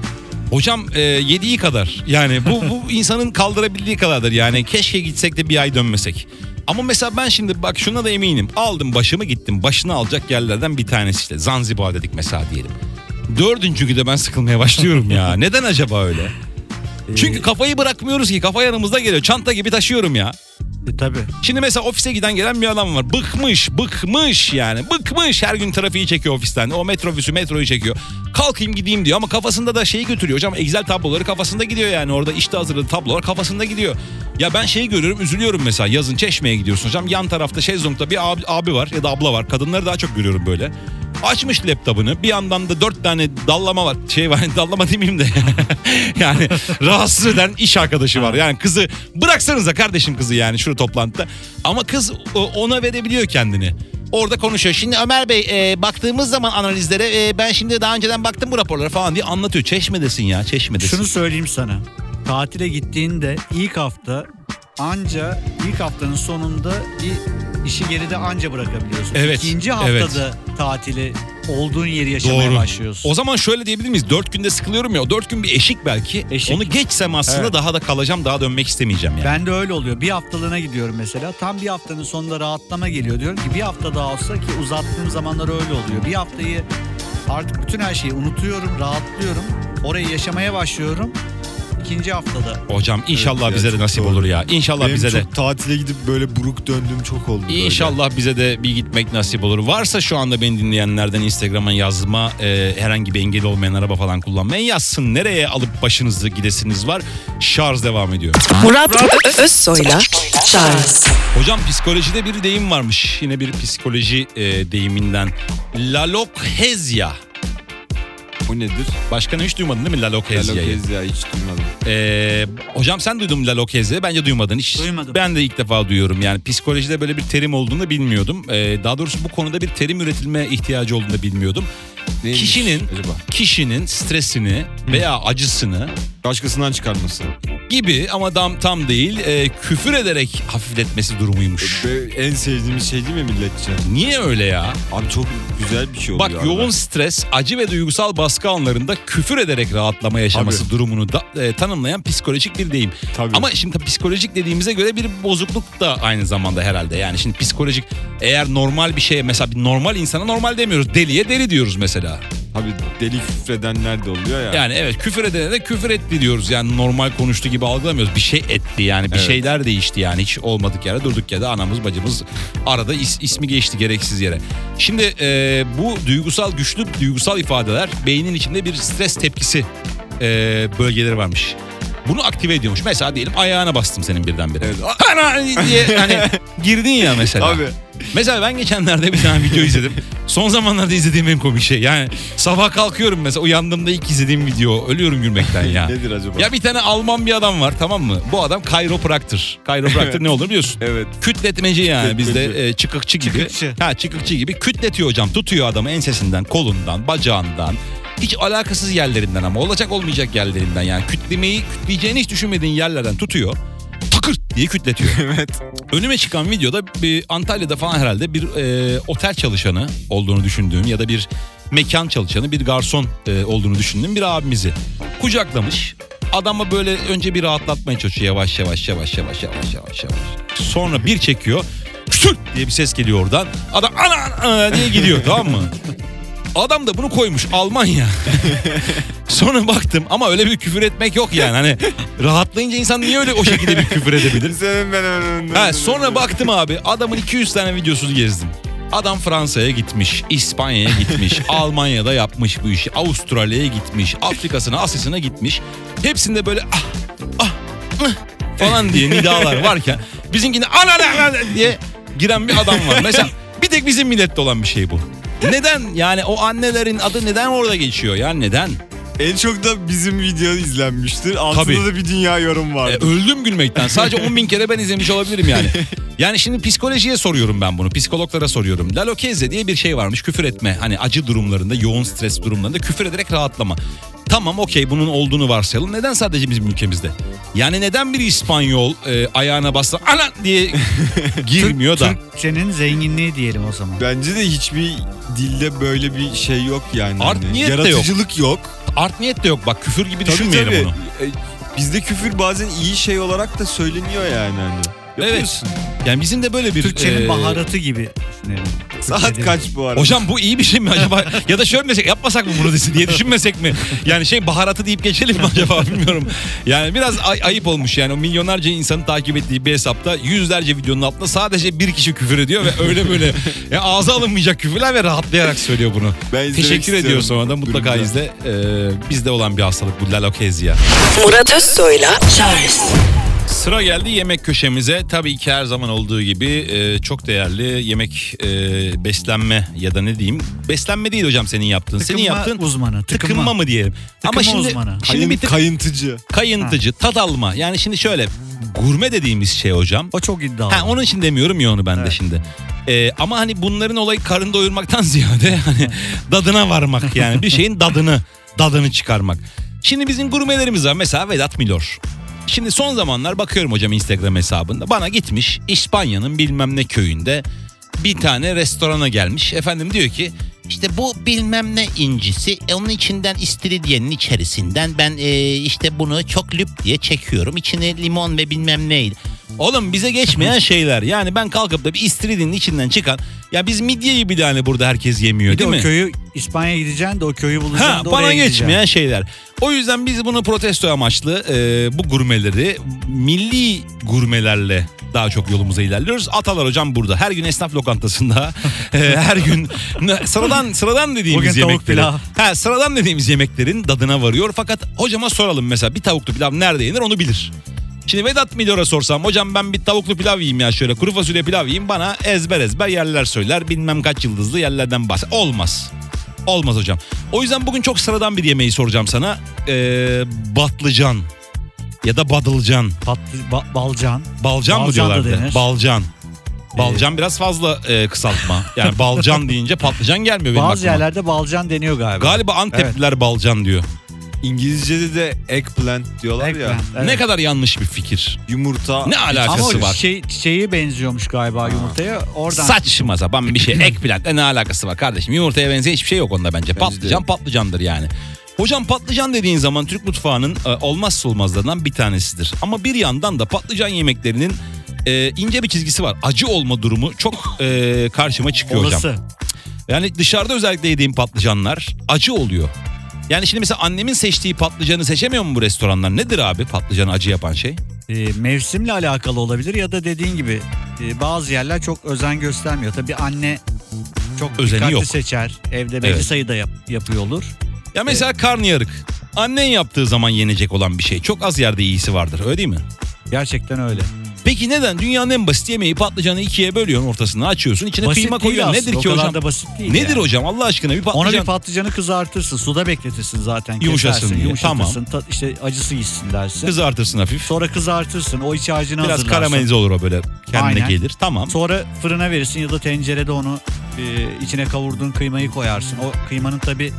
B: Hocam e, yediği kadar. Yani bu bu insanın kaldırabildiği kadardır. Yani keşke gitsek de bir ay dönmesek. Ama mesela ben şimdi bak şuna da eminim. Aldım başımı gittim. Başını alacak yerlerden bir tanesi işte. Zanzibar dedik mesela diyelim. Dördüncü günde ben sıkılmaya başlıyorum ya. Neden acaba öyle? Çünkü kafayı bırakmıyoruz ki. Kafa yanımızda geliyor. Çanta gibi taşıyorum ya.
C: E, tabii.
B: Şimdi mesela ofise giden gelen bir adam var. Bıkmış, bıkmış yani. Bıkmış. Her gün trafiği çekiyor ofisten. O metrobüsü, metroyu çekiyor. Kalkayım gideyim diyor ama kafasında da şeyi götürüyor. Hocam Excel tabloları kafasında gidiyor yani. Orada işte hazırladığı tablolar kafasında gidiyor. Ya ben şeyi görüyorum, üzülüyorum mesela. Yazın Çeşme'ye gidiyorsun hocam. Yan tarafta şezlongda bir abi, abi var ya da abla var. Kadınları daha çok görüyorum böyle. Açmış laptopunu. Bir yandan da dört tane dallama var. Şey var, dallama demeyeyim de. Yani rahatsız eden iş arkadaşı var. Yani kızı bıraksanıza kardeşim kızı yani şu toplantıda. Ama kız ona verebiliyor kendini. Orada konuşuyor. Şimdi Ömer Bey e, baktığımız zaman analizlere e, ben şimdi daha önceden baktım bu raporlara falan diye anlatıyor. Çeşmedesin ya, Çeşmedesin.
C: Şunu söyleyeyim sana. Tatile gittiğinde ilk hafta anca ilk haftanın sonunda bir işi geride anca bırakabiliyorsun.
B: Evet,
C: İkinci
B: evet.
C: haftada tatili olduğun yeri yaşamaya
B: Doğru.
C: başlıyorsun.
B: O zaman şöyle diyebilir miyiz? Dört günde sıkılıyorum ya. O dört gün bir eşik belki.
C: Eşik.
B: Onu geçsem aslında
C: Evet.
B: daha da kalacağım. Daha dönmek istemeyeceğim yani.
C: Ben de öyle oluyor. Bir haftalığına gidiyorum mesela. Tam bir haftanın sonunda rahatlama geliyor. Diyorum ki bir hafta daha olsa ki uzattığım zamanlar öyle oluyor. Bir haftayı artık bütün her şeyi unutuyorum, rahatlıyorum. Orayı yaşamaya başlıyorum. İkinci haftada.
B: Hocam inşallah
E: Evet,
B: bize de
E: çok
B: nasip
E: doğru.
B: olur ya. İnşallah
E: Benim
B: bize de.
E: çok tatile gidip böyle buruk döndüğüm çok oldu. böyle.
B: İnşallah bize de bir gitmek nasip olur. Varsa şu anda beni dinleyenlerden Instagram'a yazma, e, herhangi bir engeli olmayan araba falan kullanmayın. Yazsın nereye alıp başınızı gidesiniz var. Şarj devam ediyor.
A: Murat Ö- Özsoy'la Charles
B: Hocam psikolojide bir deyim varmış. Yine bir psikoloji e, deyiminden. Lalokezya.
E: O nedir?
B: Başkanım hiç duymadın değil mi Lalokezya'yı?
E: Lalokezya hiç duymadım.
B: Ee, hocam sen duydun mu Lalokezya? Bence duymadın hiç.
C: Duymadım.
B: Ben de ilk defa duyuyorum. Yani psikolojide böyle bir terim olduğunu da bilmiyordum. Ee, daha doğrusu bu konuda bir terim üretilme ihtiyacı olduğunu da bilmiyordum.
E: Neymiş
B: Kişinin
E: acaba?
B: kişinin stresini veya acısını
E: Başkasından çıkarması.
B: gibi ama tam tam değil e, küfür ederek hafifletmesi durumuymuş.
E: Böyle en sevdiğimiz şey değil mi milletçe?
B: Niye öyle ya?
E: Abi çok güzel bir şey
B: Bak
E: oluyor.
B: yoğun
E: arada.
B: stres, acı ve duygusal baskı anlarında küfür ederek rahatlama yaşaması
E: Tabii.
B: durumunu da, e, tanımlayan psikolojik bir deyim.
E: Tabii.
B: Ama şimdi tabii psikolojik dediğimize göre bir bozukluk da aynı zamanda herhalde. Yani şimdi psikolojik eğer normal bir şeye mesela bir normal insana normal demiyoruz. Deliye deli diyoruz mesela.
E: Abi deli küfredenler de oluyor ya.
B: Yani evet küfür edene de küfür etti diyoruz. Yani normal konuştu gibi algılamıyoruz. Bir şey etti yani bir
E: Evet.
B: şeyler değişti yani. Hiç olmadık yere durduk yere anamız bacımız arada is, ismi geçti gereksiz yere. Şimdi e, bu duygusal güçlü duygusal ifadeler beynin içinde bir stres tepkisi e, bölgeleri varmış. Bunu aktive ediyormuş. Mesela diyelim ayağına bastım senin birdenbire.
E: Evet.
B: Ana diye hani girdin ya mesela.
E: Abi.
B: Mesela ben geçenlerde bir tane video izledim. Son zamanlarda izlediğim en komik şey. Yani sabah kalkıyorum mesela uyandığımda ilk izlediğim video. Ölüyorum gülmekten ya.
E: Nedir acaba?
B: Ya bir tane Alman bir adam var tamam mı? Bu adam chiropractor. Chiropractor ne olur biliyorsun?
E: Evet.
B: Kütletmeci yani
E: Kütletmeci.
B: bizde e, çıkıkçı gibi.
C: Çıkıkçı.
B: Ha çıkıkçı gibi kütletiyor hocam. Tutuyor adamı ensesinden, kolundan, bacağından. Hiç alakasız yerlerinden ama olacak olmayacak yerlerinden yani kütlemeyi kütleyeceğini hiç düşünmediğin yerlerden tutuyor. Tıkırt diye kütletiyor.
E: Evet.
B: Önüme çıkan videoda bir Antalya'da falan herhalde bir e, otel çalışanı olduğunu düşündüğüm ya da bir mekan çalışanı, bir garson e, olduğunu düşündüğüm bir abimizi kucaklamış. Adamı böyle önce bir rahatlatmaya çalışıyor yavaş yavaş yavaş yavaş yavaş yavaş yavaş. Sonra bir çekiyor. Küsür diye bir ses geliyor oradan. Adam ana ana diye gidiyor tamam mı? Adam da bunu koymuş Almanya. Sonra baktım ama öyle bir küfür etmek yok yani. Hani rahatlayınca insan niye öyle o şekilde bir küfür edebilir?
E: Senin ben önümden.
B: Ha, sonra baktım abi adamın iki yüz tane videosunu gezdim. Adam Fransa'ya gitmiş, İspanya'ya gitmiş, Almanya'da yapmış bu işi, Avustralya'ya gitmiş, Afrika'sına, Asya'sına gitmiş. Hepsinde böyle ah, ah, ah falan diye nidalar varken bizimkine ana ana diye giren bir adam var. Mesela bir tek bizim millette olan bir şey bu. Neden? Yani o annelerin adı neden orada geçiyor? Yani neden?
E: En çok da bizim video izlenmiştir. Altında
B: Tabii.
E: da bir dünya yorum vardı.
B: E, öldüm gülmekten. Sadece on bin kere ben izlemiş olabilirim yani. Yani şimdi psikolojiye soruyorum ben bunu. Psikologlara soruyorum. Lalokezze diye bir şey varmış. Küfür etme. Hani acı durumlarında, yoğun stres durumlarında küfür ederek rahatlama. Tamam okey bunun olduğunu varsayalım. Neden sadece bizim ülkemizde? Yani neden bir İspanyol e, ayağına bassa ana diye girmiyor da.
C: Türkçenin zenginliği diyelim o zaman.
E: Bence de hiçbir dilde böyle bir şey yok yani.
B: Art
E: Hani
B: niyet de yok.
E: yaratıcılık yok.
B: Art niyet de yok. Bak küfür gibi
E: Tabii,
B: düşünmeyelim
E: tabii.
B: onu.
E: E, Bizde küfür bazen iyi şey olarak da söyleniyor yani hani.
B: Evet. Yani bizim de böyle bir...
C: Türkçenin
B: e,
C: baharatı gibi düşünelim.
E: Saat
C: Türkçe'de-
E: kaç bu arada?
B: Hocam bu iyi bir şey mi acaba? Ya da şöyle desek yapmasak mı bunu desin diye düşünmesek mi? Yani şey baharatı deyip geçelim mi acaba bilmiyorum. Yani biraz ay- ayıp olmuş yani o milyonlarca insanın takip ettiği bir hesapta yüzlerce videonun altında sadece bir kişi küfür ediyor ve öyle böyle yani ağza alınmayacak küfürler ve rahatlayarak söylüyor bunu.
E: Ben izlemek
B: Teşekkür
E: istiyorum.
B: ediyoruz sonra da mutlaka
E: Durumda.
B: izle. Ee, bizde olan bir hastalık bu lalokezya.
A: Murat Özsoy'la Charles
B: Sıra geldi yemek köşemize. Tabii ki her zaman olduğu gibi e, çok değerli yemek e, beslenme ya da ne diyeyim. Beslenme değil hocam senin yaptığın. Senin
C: Tıkınma
B: yaptığın
C: uzmanı.
B: tıkınma,
C: Tıkınma
B: mı diyelim. Ama
C: Tıkınma
B: şimdi,
C: uzmanı.
B: şimdi
E: Kayın,
B: bir tık
E: kayıntıcı.
B: kayıntıcı, tat alma. Yani şimdi şöyle gurme dediğimiz şey hocam.
C: O çok iddialı.
B: Ha, onun için demiyorum ya onu ben de
C: Evet.
B: şimdi. Ee, ama hani bunların olayı karın doyurmaktan ziyade hani dadına varmak yani bir şeyin dadını dadını çıkarmak. Şimdi bizim gurmelerimiz var mesela Vedat Milor. Şimdi son zamanlar bakıyorum hocam Instagram hesabında bana gitmiş İspanya'nın bilmem ne köyünde bir tane restorana gelmiş. Efendim diyor ki işte bu bilmem ne incisi e, onun içinden istiridyenin içerisinden ben e, işte bunu çok lüp diye çekiyorum. İçine limon ve bilmem neydi. Oğlum bize geçmeyen şeyler. Yani ben kalkıp da bir istiridyenin içinden çıkan ya biz midyeyi bir tane burada herkes yemiyor
C: Bir de
B: değil
C: o
B: mi?
C: köyü İspanya'ya gideceksin de o köyü bulacaksın
B: Ha,
C: da
B: bana
C: oraya
B: geçmeyen
C: gideceksin.
B: şeyler. O yüzden biz bunu protesto amaçlı e, bu gurmeleri milli gurmelerle daha çok yolumuza ilerliyoruz. Atalar hocam burada. Her gün esnaf lokantasında e, her gün ne- sıradan sıradan dediğimiz
C: Bugün tavuk
B: yemekleri.
C: pilav.
B: Ha, sıradan dediğimiz yemeklerin tadına varıyor. Fakat hocama soralım mesela bir tavuklu pilav nerede yenir onu bilir. Şimdi Vedat Milor'a sorsam hocam ben bir tavuklu pilav yiyeyim ya şöyle kuru fasulye pilav yiyeyim bana ezber ezber yerler söyler bilmem kaç yıldızlı yerlerden bahseder. Olmaz. Olmaz hocam. O yüzden bugün çok sıradan bir yemeği soracağım sana. Ee, batlıcan ya da badılcan.
C: Patlı, ba- balcan.
B: Balcan mı
C: Balcan da
B: diyorlardı?
C: denir.
B: Balcan. Balcan biraz fazla e, kısaltma. Yani balcan deyince patlıcan gelmiyor benim
C: Bazı
B: aklıma.
C: yerlerde balcan deniyor galiba.
B: Galiba Antepliler balcan diyor.
E: İngilizce'de de eggplant diyorlar ya.
C: Eggplant, evet.
B: Ne kadar yanlış bir fikir.
E: Yumurta.
B: Ne alakası
C: Ama o
B: var?
C: şey, çiçeği benziyormuş galiba yumurtaya. Oradan
B: Saçma sapan bir şey. Eggplant ne alakası var kardeşim? Yumurtaya benzeyen hiçbir şey yok onda bence.
E: Bence
B: Patlıcan
E: de.
B: patlıcandır yani. Hocam patlıcan dediğin zaman Türk mutfağının e, olmazsa olmazlarından bir tanesidir. Ama bir yandan da patlıcan yemeklerinin e, ince bir çizgisi var. Acı olma durumu çok e, karşıma çıkıyor hocam.
C: olası.
B: Yani dışarıda özellikle yediğim patlıcanlar acı oluyor. Yani şimdi mesela annemin seçtiği patlıcanı seçemiyor mu bu restoranlar? Nedir abi patlıcanı acı yapan şey?
C: Ee, mevsimle alakalı olabilir ya da dediğin gibi e, bazı yerler çok özen göstermiyor. Tabii anne çok
B: Özeni
C: dikkatli
B: yok.
C: seçer. Evde belli
B: Evet.
C: sayıda yap, yapıyor olur.
B: Ya mesela karnıyarık. Annen yaptığı zaman yenecek olan bir şey. Çok az yerde iyisi vardır öyle değil mi?
C: Gerçekten öyle.
B: Peki neden? Dünyanın en basit yemeği patlıcanı ikiye bölüyorsun ortasını açıyorsun. İçine
C: Basit
B: kıyma
C: değil
B: koyuyorsun.
C: aslında,
B: Nedir ki
C: o kadar
B: hocam?
C: da basit değil
B: Nedir
C: yani.
B: hocam Allah aşkına bir patlıcan.
C: Ona bir patlıcanı kızartırsın. Suda bekletirsin zaten.
B: Yumuşasın
C: kesersin,
B: diye,
C: Yumuşatırsın. Ta- işte acısı gitsin dersin.
B: Kızartırsın hafif.
C: Sonra kızartırsın. O iç harcını
B: Biraz
C: hazırlarsın.
B: karamelize olur o böyle. Kendine
C: Aynen.
B: gelir. Tamam.
C: Sonra fırına verirsin ya da tencerede onu e, içine kavurduğun kıymayı koyarsın. O kıymanın tabii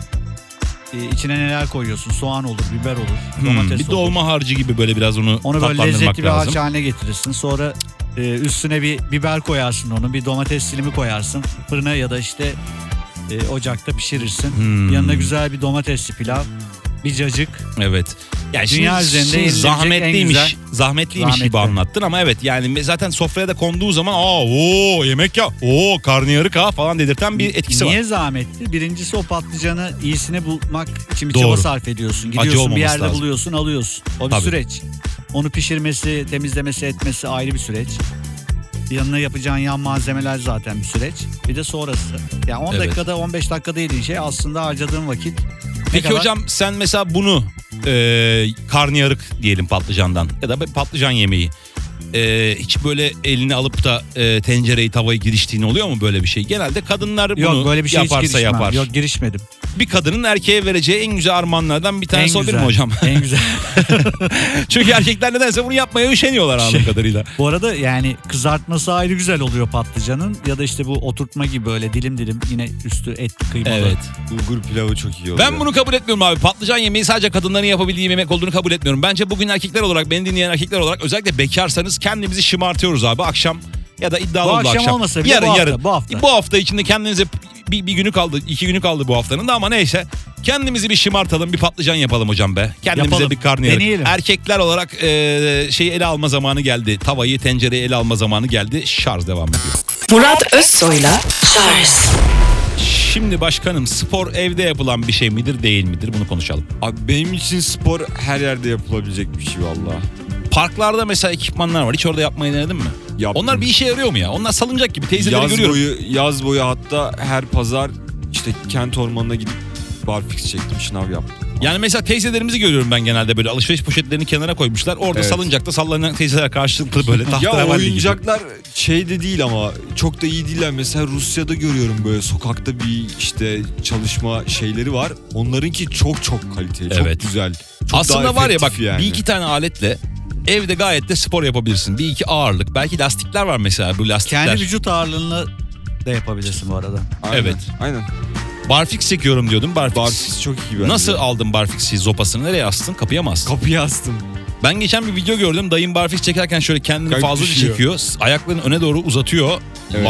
C: e, içine neler koyuyorsun? Soğan olur, biber olur,
B: Hmm,
C: domates
B: bir
C: olur.
B: dolma harcı gibi böyle biraz onu,
C: Onu böyle
B: tatlandırmak
C: lezzetli bir
B: lazım.
C: harç haline getirirsin. Sonra e, üstüne bir biber koyarsın onu. Bir domates dilimi koyarsın. Fırına ya da işte e, ocakta pişirirsin.
B: Hmm.
C: Yanına güzel bir domatesli pilav. Bir cacık.
B: Evet. Yani
C: Dünya üzerinde
B: şimdi
C: yenilecek en
B: zahmetliymiş.
C: güzel-
B: Zahmetliymiş gibi
C: Zahmetli.
B: anlattın ama evet yani zaten sofraya da konduğu zaman aa o yemek ya. Oo karnıyarık ha falan dedirten bir etkisi
C: Niye
B: var.
C: zahmetli? Birincisi o patlıcanı iyisini bulmak için bir
B: Doğru.
C: çaba sarf ediyorsun. Gidiyorsun bir
B: olmaması
C: yerde
B: lazım.
C: buluyorsun, alıyorsun. O bir
B: Tabii.
C: süreç. Onu pişirmesi, temizlemesi, etmesi ayrı bir süreç. Yanına yapacağın yan malzemeler zaten bir süreç. Bir de sonrası. Yani on
B: Evet.
C: dakikada on beş dakikada yediğin şey aslında harcadığın vakit. ne
B: Peki
C: kadar-
B: hocam sen mesela bunu e, karnıyarık diyelim patlıcandan ya da bir patlıcan yemeği. E, hiç böyle elini alıp da e, tencereyi tavayı giriştiğin oluyor mu böyle bir şey? Genelde kadınlar bunu
C: Yok böyle bir şey hiç
B: yaparsa
C: girişmem.
B: yapar.
C: Yok girişmedim.
B: Bir kadının erkeğe vereceği en güzel armağanlardan bir tanesi
C: en
B: olabilir
C: güzel.
B: mi hocam?
C: En güzel.
B: Çünkü erkekler nedense bunu yapmaya üşeniyorlar anladığım kadarıyla.
C: Bu arada yani kızartması ayrı güzel oluyor patlıcanın. Ya da işte bu oturtma gibi böyle dilim dilim yine üstü et kıymalı.
B: Evet.
E: Bulgur pilavı çok iyi oluyor.
B: Ben bunu kabul etmiyorum abi. Patlıcan yemeği sadece kadınların yapabildiği yemek olduğunu kabul etmiyorum. Bence bugün erkekler olarak, beni dinleyen erkekler olarak özellikle bekarsanız kendimizi şımartıyoruz abi. Akşam ya da iddialı
C: Bu
B: oldu
C: akşam
B: akşam.
C: olmasa bile
B: yarın,
C: bu hafta,
B: yarın.
C: bu hafta.
B: Bu hafta içinde kendinize bir, bir günü kaldı, iki günü kaldı bu haftanın da ama neyse. Kendimizi bir şımartalım, bir patlıcan yapalım hocam be. Kendimize
C: Yapalım,
B: bir karnıyarık.
C: deneyelim.
B: Erkekler olarak e, şeyi ele alma zamanı geldi. Tavayı, tencereyi ele alma zamanı geldi. Şarj devam ediyor.
A: Murat Özsoy'la Charles
B: Şimdi başkanım, spor evde yapılan bir şey midir değil midir bunu konuşalım.
E: Abi benim için spor her yerde yapılabilecek bir şey valla.
B: Parklarda mesela ekipmanlar var. Hiç orada yapmayı denedin mi?
E: Yaptım.
B: Onlar bir işe yarıyor mu ya? Onlar salıncak gibi teyzeleri
E: Yaz
B: görüyorum.
E: boyu, yaz boyu hatta her pazar işte kent ormanına gidip barfix çektim, şınav yaptım.
B: Yani mesela teyzelerimizi görüyorum ben genelde böyle alışveriş poşetlerini kenara koymuşlar. Orada
E: Evet.
B: salıncakta sallanan teyzeler karşılıklı böyle
E: Ya
B: tahterevalli gibi.
E: oyuncaklar şey de değil ama çok da iyi değiller. Mesela Rusya'da görüyorum böyle sokakta bir işte çalışma şeyleri var. Onlarınki çok çok kaliteli, çok
B: Evet.
E: güzel. Çok
B: Aslında
E: daha
B: var ya bak
E: efektif yani.
B: bir iki tane aletle evde gayet de spor yapabilirsin. Bir iki ağırlık. Belki lastikler var mesela bu lastikler.
C: Kendi vücut ağırlığını da yapabilirsin bu arada.
E: Aynen,
B: Evet.
E: Aynen.
B: Barfix çekiyorum diyordum. Barfix.
E: Barfix çok iyi bence.
B: Nasıl aldın barfix'i, zopasını nereye astın? Kapıya mı astın?
E: Kapıyı astım.
B: Ben geçen bir video gördüm. Dayım barfix çekerken şöyle kendini
E: Kayıp
B: fazla
E: düşüyor.
B: çekiyor. Ayaklarını öne doğru uzatıyor.
E: Evet.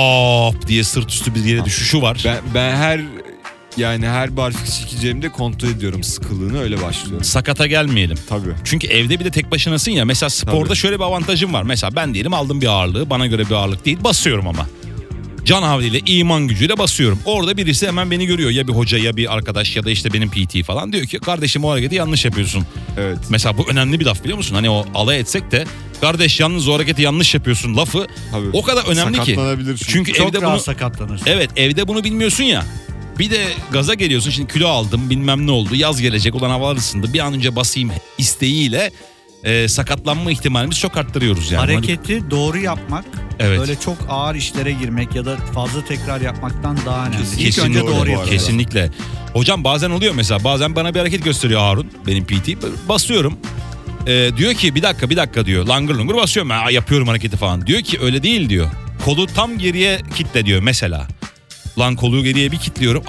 B: Lap diye sırt üstü bir yere düşüşü var.
E: Ben, ben her yani her barfix çekeceğimde kontrol ediyorum sıkılığını, öyle başlıyorum.
B: Sakata gelmeyelim.
E: Tabii.
B: Çünkü evde bir de tek başınasın ya. Mesela sporda
E: Tabii.
B: şöyle bir avantajım var. Mesela ben diyelim aldım bir ağırlığı. Bana göre bir ağırlık değil. Basıyorum ama. Can havliyle, iman gücüyle basıyorum. Orada birisi hemen beni görüyor. Ya bir hoca ya bir arkadaş ya da işte benim P T falan. Diyor ki kardeşim o hareketi yanlış yapıyorsun.
E: Evet.
B: Mesela bu önemli bir laf biliyor musun? Hani o alay etsek de kardeş yalnız o hareketi yanlış yapıyorsun lafı.
E: Tabii.
B: O kadar önemli ki.
E: Sakatlanabilir çünkü.
B: Çünkü
C: Çok
B: evde
C: rahat
B: bunu
C: sakatlanırsın.
B: evet evde bunu bilmiyorsun ya. Bir de gaza geliyorsun. Şimdi kilo aldım bilmem ne oldu. Yaz gelecek olan havalar ısındı. Bir an önce basayım isteğiyle e, sakatlanma ihtimalimizi çok arttırıyoruz yani.
C: Hareketi doğru yapmak,
B: Evet.
C: böyle çok ağır işlere girmek ya da fazla tekrar yapmaktan daha önemli.
E: Kesin-
C: İlk önce
B: Kesinlikle,
C: doğru
E: bu arada.
C: yapacaksın.
B: Kesinlikle. Hocam bazen oluyor mesela. Bazen bana bir hareket gösteriyor Harun. Benim P T. Basıyorum. Ee, diyor ki bir dakika bir dakika diyor. Langır lungur basıyorum ben. Aa, yapıyorum hareketi falan. Diyor ki öyle değil diyor. Kolu tam geriye kitle diyor mesela. Lan kolu geriye bir kilitliyorum.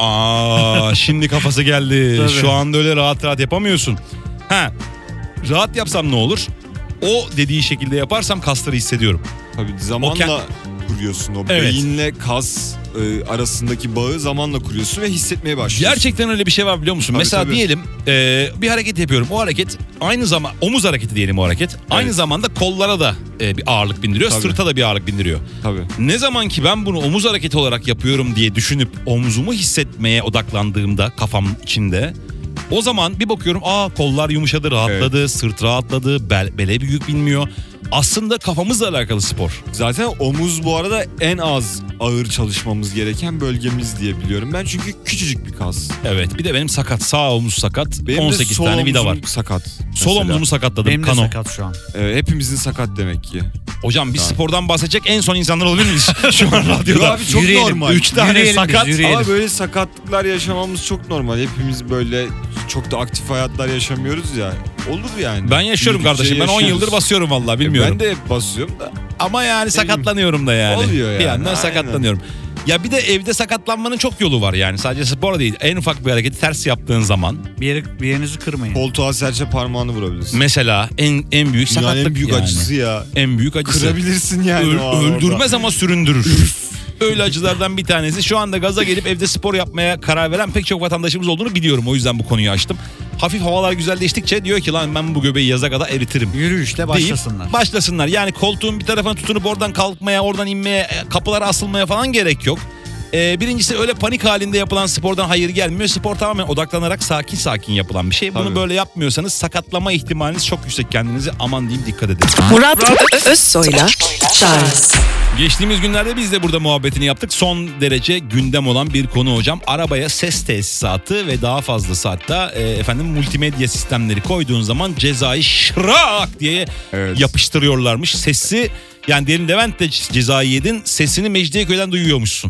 B: Aa şimdi kafası geldi.
C: Tabii.
B: Şu anda öyle rahat rahat yapamıyorsun. Ha. Rahat yapsam ne olur? O dediği şekilde yaparsam kasları hissediyorum.
E: Tabii zamanla
B: O
E: kuruyorsun o
B: Evet.
E: beyinle kas e, arasındaki bağı zamanla kuruyorsun ve hissetmeye başlıyorsun.
B: Gerçekten öyle bir şey var biliyor musun?
E: Tabii,
B: Mesela
E: tabii.
B: diyelim e, bir hareket yapıyorum. O hareket aynı zaman omuz hareketi diyelim o hareket. Aynı zamanda kollara da e, bir ağırlık bindiriyor.
E: Tabii.
B: Sırta da bir ağırlık bindiriyor.
E: Tabii.
B: Ne zaman ki ben bunu omuz hareketi olarak yapıyorum diye düşünüp omzumu hissetmeye odaklandığımda kafam içinde o zaman bir bakıyorum aa kollar yumuşadı, rahatladı, sırt rahatladı, bel, bele bir yük binmiyor. Aslında kafamızla alakalı spor.
E: Zaten omuz bu arada en az ağır çalışmamız gereken bölgemiz diye biliyorum ben, çünkü küçücük bir kas.
B: Evet bir de benim sakat, sağ omuz sakat,
E: Benim
B: on
E: de
B: sekiz
E: sol
B: tane vida var.
E: omzum sakat.
B: Sol
E: mesela.
B: omzumu sakatladım,
C: Benim de
B: kano.
C: sakat şu an.
E: Ee, hepimizin sakat demek ki.
B: Hocam biz
E: Tamam.
B: spordan bahsedecek en son insanlar olabilir miyiz? Şu an radyoda.
E: Yo abi, çok
C: Yürüyelim.
E: normal.
B: Üç tane
C: Yürüyelim biz,
B: sakat.
C: yürüyelim.
E: Ama böyle sakatlıklar yaşamamız çok normal. Hepimiz böyle çok da aktif hayatlar yaşamıyoruz ya. Olur yani.
B: Ben yaşıyorum
E: Büyüdükçe
B: kardeşim. Ben on
E: yaşıyoruz.
B: yıldır basıyorum vallahi
E: E,
B: bilmiyorum.
E: Ben de hep basıyorum da.
B: Ama yani sakatlanıyorum da yani.
E: Oluyor
B: Bir
E: yani,
B: yandan
E: aynen.
B: sakatlanıyorum. Ya bir de evde sakatlanmanın çok yolu var yani. Sadece spor değil. En ufak bir hareketi ters yaptığın zaman
C: Bir, yeri, bir yerinizi kırmayın.
E: Koltuğa serçe parmağını vurabilirsin.
B: mesela en en büyük
E: Dünyanın
B: sakatlık
E: en büyük
B: yani.
E: acısı ya.
B: En büyük acısı.
E: Kırabilirsin yani.
B: Öl-
E: o an orada.
B: öldürmez ama süründürür. Öyle acılardan bir tanesi. Şu anda gaza gelip evde spor yapmaya karar veren pek çok vatandaşımız olduğunu biliyorum. O yüzden bu konuyu açtım. hafif havalar güzelleştikçe diyor ki lan ben bu göbeği yaza kadar eritirim.
C: Yürüyüşle başlasınlar.
B: Deyip başlasınlar. Yani koltuğun bir tarafına tutunup oradan kalkmaya, oradan inmeye, kapılara asılmaya falan gerek yok. Ee, birincisi öyle panik halinde yapılan spordan hayır gelmiyor. Spor tamamen odaklanarak sakin sakin yapılan bir şey. Bunu
E: Tabii.
B: böyle yapmıyorsanız sakatlama ihtimaliniz çok yüksek, kendinize aman diyeyim dikkat edin.
A: Murat Ö- Özsoy'la Charles
B: Geçtiğimiz günlerde biz de burada muhabbetini yaptık. Son derece gündem olan bir konu hocam. Arabaya ses tesisatı ve daha fazlası hatta e, efendim multimedya sistemleri koyduğun zaman cezayı şırak diye
E: Evet.
B: yapıştırıyorlarmış. Sesi yani diyelim Levent'te cezayı yedin, sesini Mecidiyeköy'den duyuyormuşsun.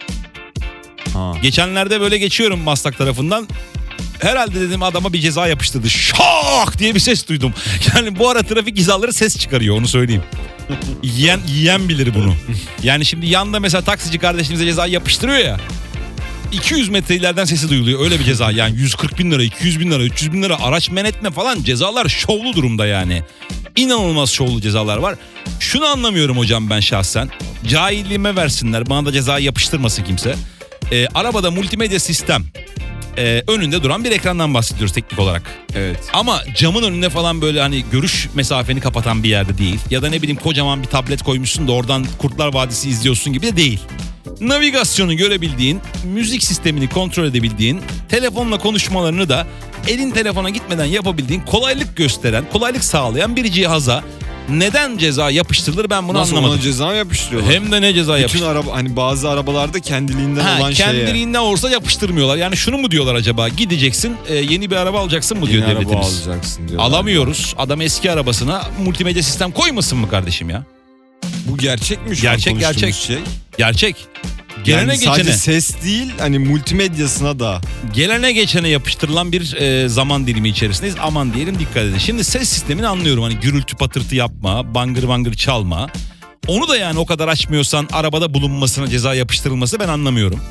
E: Ha.
B: Geçenlerde böyle geçiyorum Maslak tarafından. Herhalde dedim adama bir ceza yapıştırdı. Şak diye bir ses duydum. Yani bu ara trafik hizaları ses çıkarıyor, onu söyleyeyim. Yiyen, yiyen bilir bunu. Yani şimdi yanda mesela taksici kardeşimize ceza yapıştırıyor ya. iki yüz metre ileriden sesi duyuluyor. Öyle bir ceza yani yüz kırk bin lira, iki yüz bin lira, üç yüz bin lira araç men etme falan cezalar şovlu durumda yani. İnanılmaz şovlu cezalar var. Şunu anlamıyorum hocam ben şahsen. Cahilliğime versinler, bana da ceza yapıştırmasın kimse. Ee, arabada multimedya sistem. Ee, önünde duran bir ekrandan bahsediyoruz teknik olarak.
E: Evet.
B: Ama camın önüne falan böyle hani görüş mesafeni kapatan bir yerde değil. Ya da ne bileyim kocaman bir tablet koymuşsun da oradan Kurtlar Vadisi izliyorsun gibi de değil. Navigasyonu görebildiğin, müzik sistemini kontrol edebildiğin, telefonla konuşmalarını da elin telefona gitmeden yapabildiğin, kolaylık gösteren, kolaylık sağlayan bir cihaza neden ceza yapıştırılır ben bunu
E: Nasıl
B: anlamadım.
E: ona ceza yapıştırıyorlar?
B: Hem de ne ceza
E: Bütün
B: yapıştırılır.
E: araba hani bazı arabalarda kendiliğinden
B: Ha,
E: olan şeye.
B: kendiliğinden olsa yapıştırmıyorlar. Yani şunu mu diyorlar acaba? Gideceksin e, yeni bir araba alacaksın mı diyor
E: Yeni araba
B: devletimiz.
E: alacaksın diyorlar.
B: Alamıyoruz. Adam eski arabasına multimedya sistem koymasın mı kardeşim ya?
E: Bu gerçek mi şu
B: Gerçek,
E: an konuştuğumuz
B: gerçek.
E: şey?
B: Gerçek. Gelene
E: Yani sadece
B: geçene,
E: ses değil hani multimedyasına da.
B: gelene geçene yapıştırılan bir e, zaman dilimi içerisindeyiz. Aman diyelim dikkat edin. Şimdi ses sistemini anlıyorum. Hani gürültü patırtı yapma, bangır bangır çalma. Onu da yani o kadar açmıyorsan arabada bulunmasına ceza yapıştırılması ben anlamıyorum.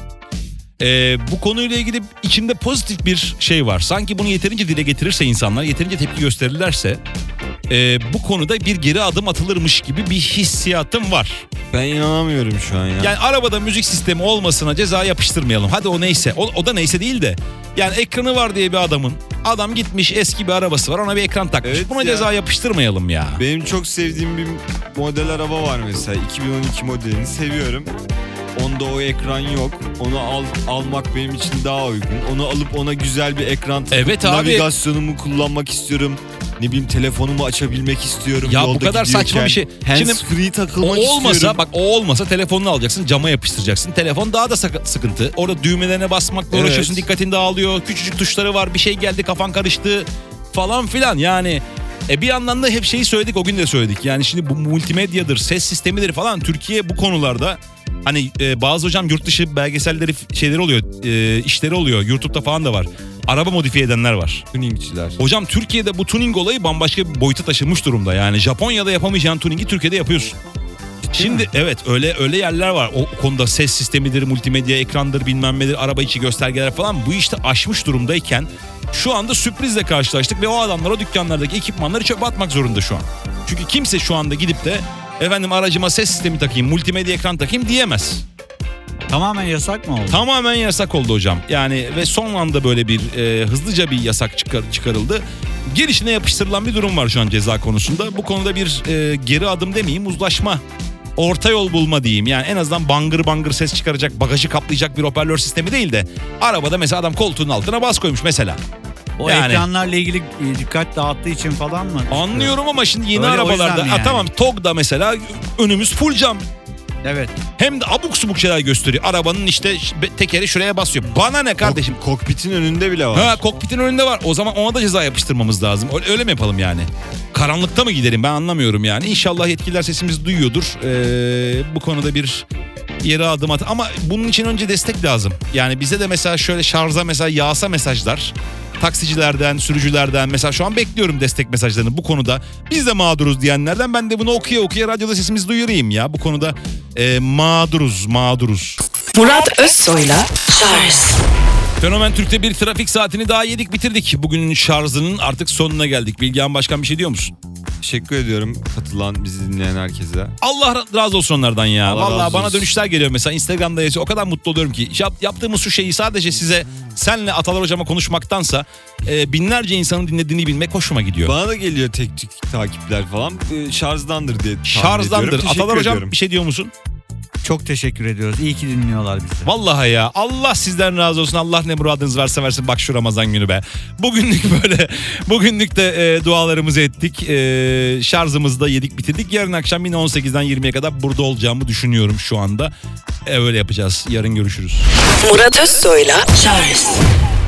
B: E, bu konuyla ilgili içimde pozitif bir şey var. Sanki bunu yeterince dile getirirse insanlar, yeterince tepki gösterirlerse e, bu konuda bir geri adım atılırmış gibi bir hissiyatım var.
E: Ben inanamıyorum şu an ya.
B: Yani arabada müzik sistemi olmasına ceza yapıştırmayalım. Hadi o neyse. O, o da neyse değil de. Yani ekranı var diye bir adamın. Adam gitmiş eski bir arabası var, ona bir ekran takmış.
E: Evet
B: Buna
E: ya.
B: ceza yapıştırmayalım ya.
E: Benim çok sevdiğim bir model araba var mesela. iki bin on iki modelini seviyorum. Onda o ekran yok. Onu al, almak benim için daha uygun. Onu alıp ona güzel bir ekran takıp
B: Evet abi.
E: navigasyonumu kullanmak istiyorum. Ne bileyim telefonumu açabilmek istiyorum.
B: Ya bu
E: Yolda
B: kadar saçma
E: gidiyorken.
B: bir şey. Şimdi
E: Hands free
B: O
E: takılmak
B: olmasa
E: istiyorum.
B: bak o olmasa telefonunu alacaksın, cama yapıştıracaksın. Telefon daha da sak- sıkıntı. Orada düğmelerine basmakla
E: Evet.
B: uğraşıyorsun, dikkatin dağılıyor. Küçücük tuşları var, bir şey geldi kafan karıştı falan filan yani. E bir yandan da hep şeyi söyledik, o gün de söyledik. Yani şimdi bu multimedyadır, ses sistemidir falan, Türkiye bu konularda hani e, bazı hocam yurt dışı belgeselleri şeyleri oluyor, e, işleri oluyor. YouTube'da falan da var. Araba modifiye edenler var.
E: Tuningçiler.
B: Hocam Türkiye'de bu tuning olayı bambaşka bir boyuta taşınmış durumda. Yani Japonya'da yapamayacağın tuningi Türkiye'de yapıyorsun. Şimdi evet öyle öyle yerler var. O konuda ses sistemidir, multimedya ekrandır, bilmem nedir, araba içi göstergeler falan bu işte aşmış durumdayken şu anda sürprizle karşılaştık ve o adamlar o dükkanlardaki ekipmanları çöpe atmak zorunda şu an. Çünkü kimse şu anda gidip de efendim aracıma ses sistemi takayım, multimedya ekran takayım diyemez.
C: Tamamen yasak mı oldu?
B: Tamamen yasak oldu hocam. Yani ve son anda böyle bir e, hızlıca bir yasak çıkar, çıkarıldı. Gelişine yapıştırılan bir durum var şu an ceza konusunda. Bu konuda bir e, geri adım demeyeyim, uzlaşma, orta yol bulma diyeyim. Yani en azından bangır bangır ses çıkaracak, bagajı kaplayacak bir hoparlör sistemi değil de arabada mesela adam koltuğun altına bas koymuş mesela.
C: O
B: Yani.
C: ekranlarla ilgili e, dikkat dağıttığı için falan mı?
B: Anlıyorum ama şimdi yeni
C: Öyle, o
B: arabalarda
C: yüzden mi
B: ha,
C: yani?
B: tamam T O G'da mesela önümüz full cam.
C: Evet.
B: Hem de abuk subuk şeyler gösteriyor. Arabanın işte tekeri şuraya basıyor. Bana ne kardeşim?
E: Kok- kokpitin önünde bile var.
B: Ha, kokpitin önünde var. O zaman ona da ceza yapıştırmamız lazım. Öyle, öyle mi yapalım yani? Karanlıkta mı gidelim ben anlamıyorum yani. İnşallah yetkililer sesimizi duyuyordur. Ee, bu konuda bir yere adım at. Ama bunun için önce destek lazım. Yani bize de mesela şöyle şarja mesela yağsa mesajlar. Taksicilerden, sürücülerden mesela şu an bekliyorum destek mesajlarını bu konuda. Biz de mağduruz diyenlerden ben de bunu okuya okuya radyoda sesimizi duyurayım ya. Bu konuda e, mağduruz, mağduruz.
A: Murat Özsoy'la Charles
B: Fenomen Türk'te bir trafik saatini daha yedik bitirdik. Bugünün şarjının artık sonuna geldik. Bilgehan Başkan bir şey diyor musun?
E: Teşekkür ediyorum katılan, bizi dinleyen herkese.
B: Allah razı olsun onlardan ya.
E: Allah
B: Vallahi
E: razı
B: bana
E: olsun.
B: dönüşler geliyor mesela Instagram'da yazıyor. O kadar mutlu oluyorum ki Yap, yaptığımız şu şeyi sadece size, senle Atalar Hocama konuşmaktansa e, binlerce insanın dinlediğini bilmek hoşuma gidiyor.
E: Bana da geliyor tek tük takipler falan. Ee, şarjdandır diye tahmin
B: Şarjdandır.
E: ediyorum. Teşekkür
B: Atalar Hocam
E: ediyorum.
B: bir şey diyor musun?
C: Çok teşekkür ediyoruz. İyi ki dinliyorlar bizi.
B: Vallahi ya, Allah sizden razı olsun. Allah ne muradınız varsa versin. Bak şu Ramazan günü be. Bugünlük böyle. Bugünlük de e, dualarımızı ettik. E, şarjımızı da yedik bitirdik. Yarın akşam yine on sekizden yirmiye kadar burada olacağımı düşünüyorum şu anda. E, öyle yapacağız. Yarın görüşürüz.
A: Murat Özsoy'la Charles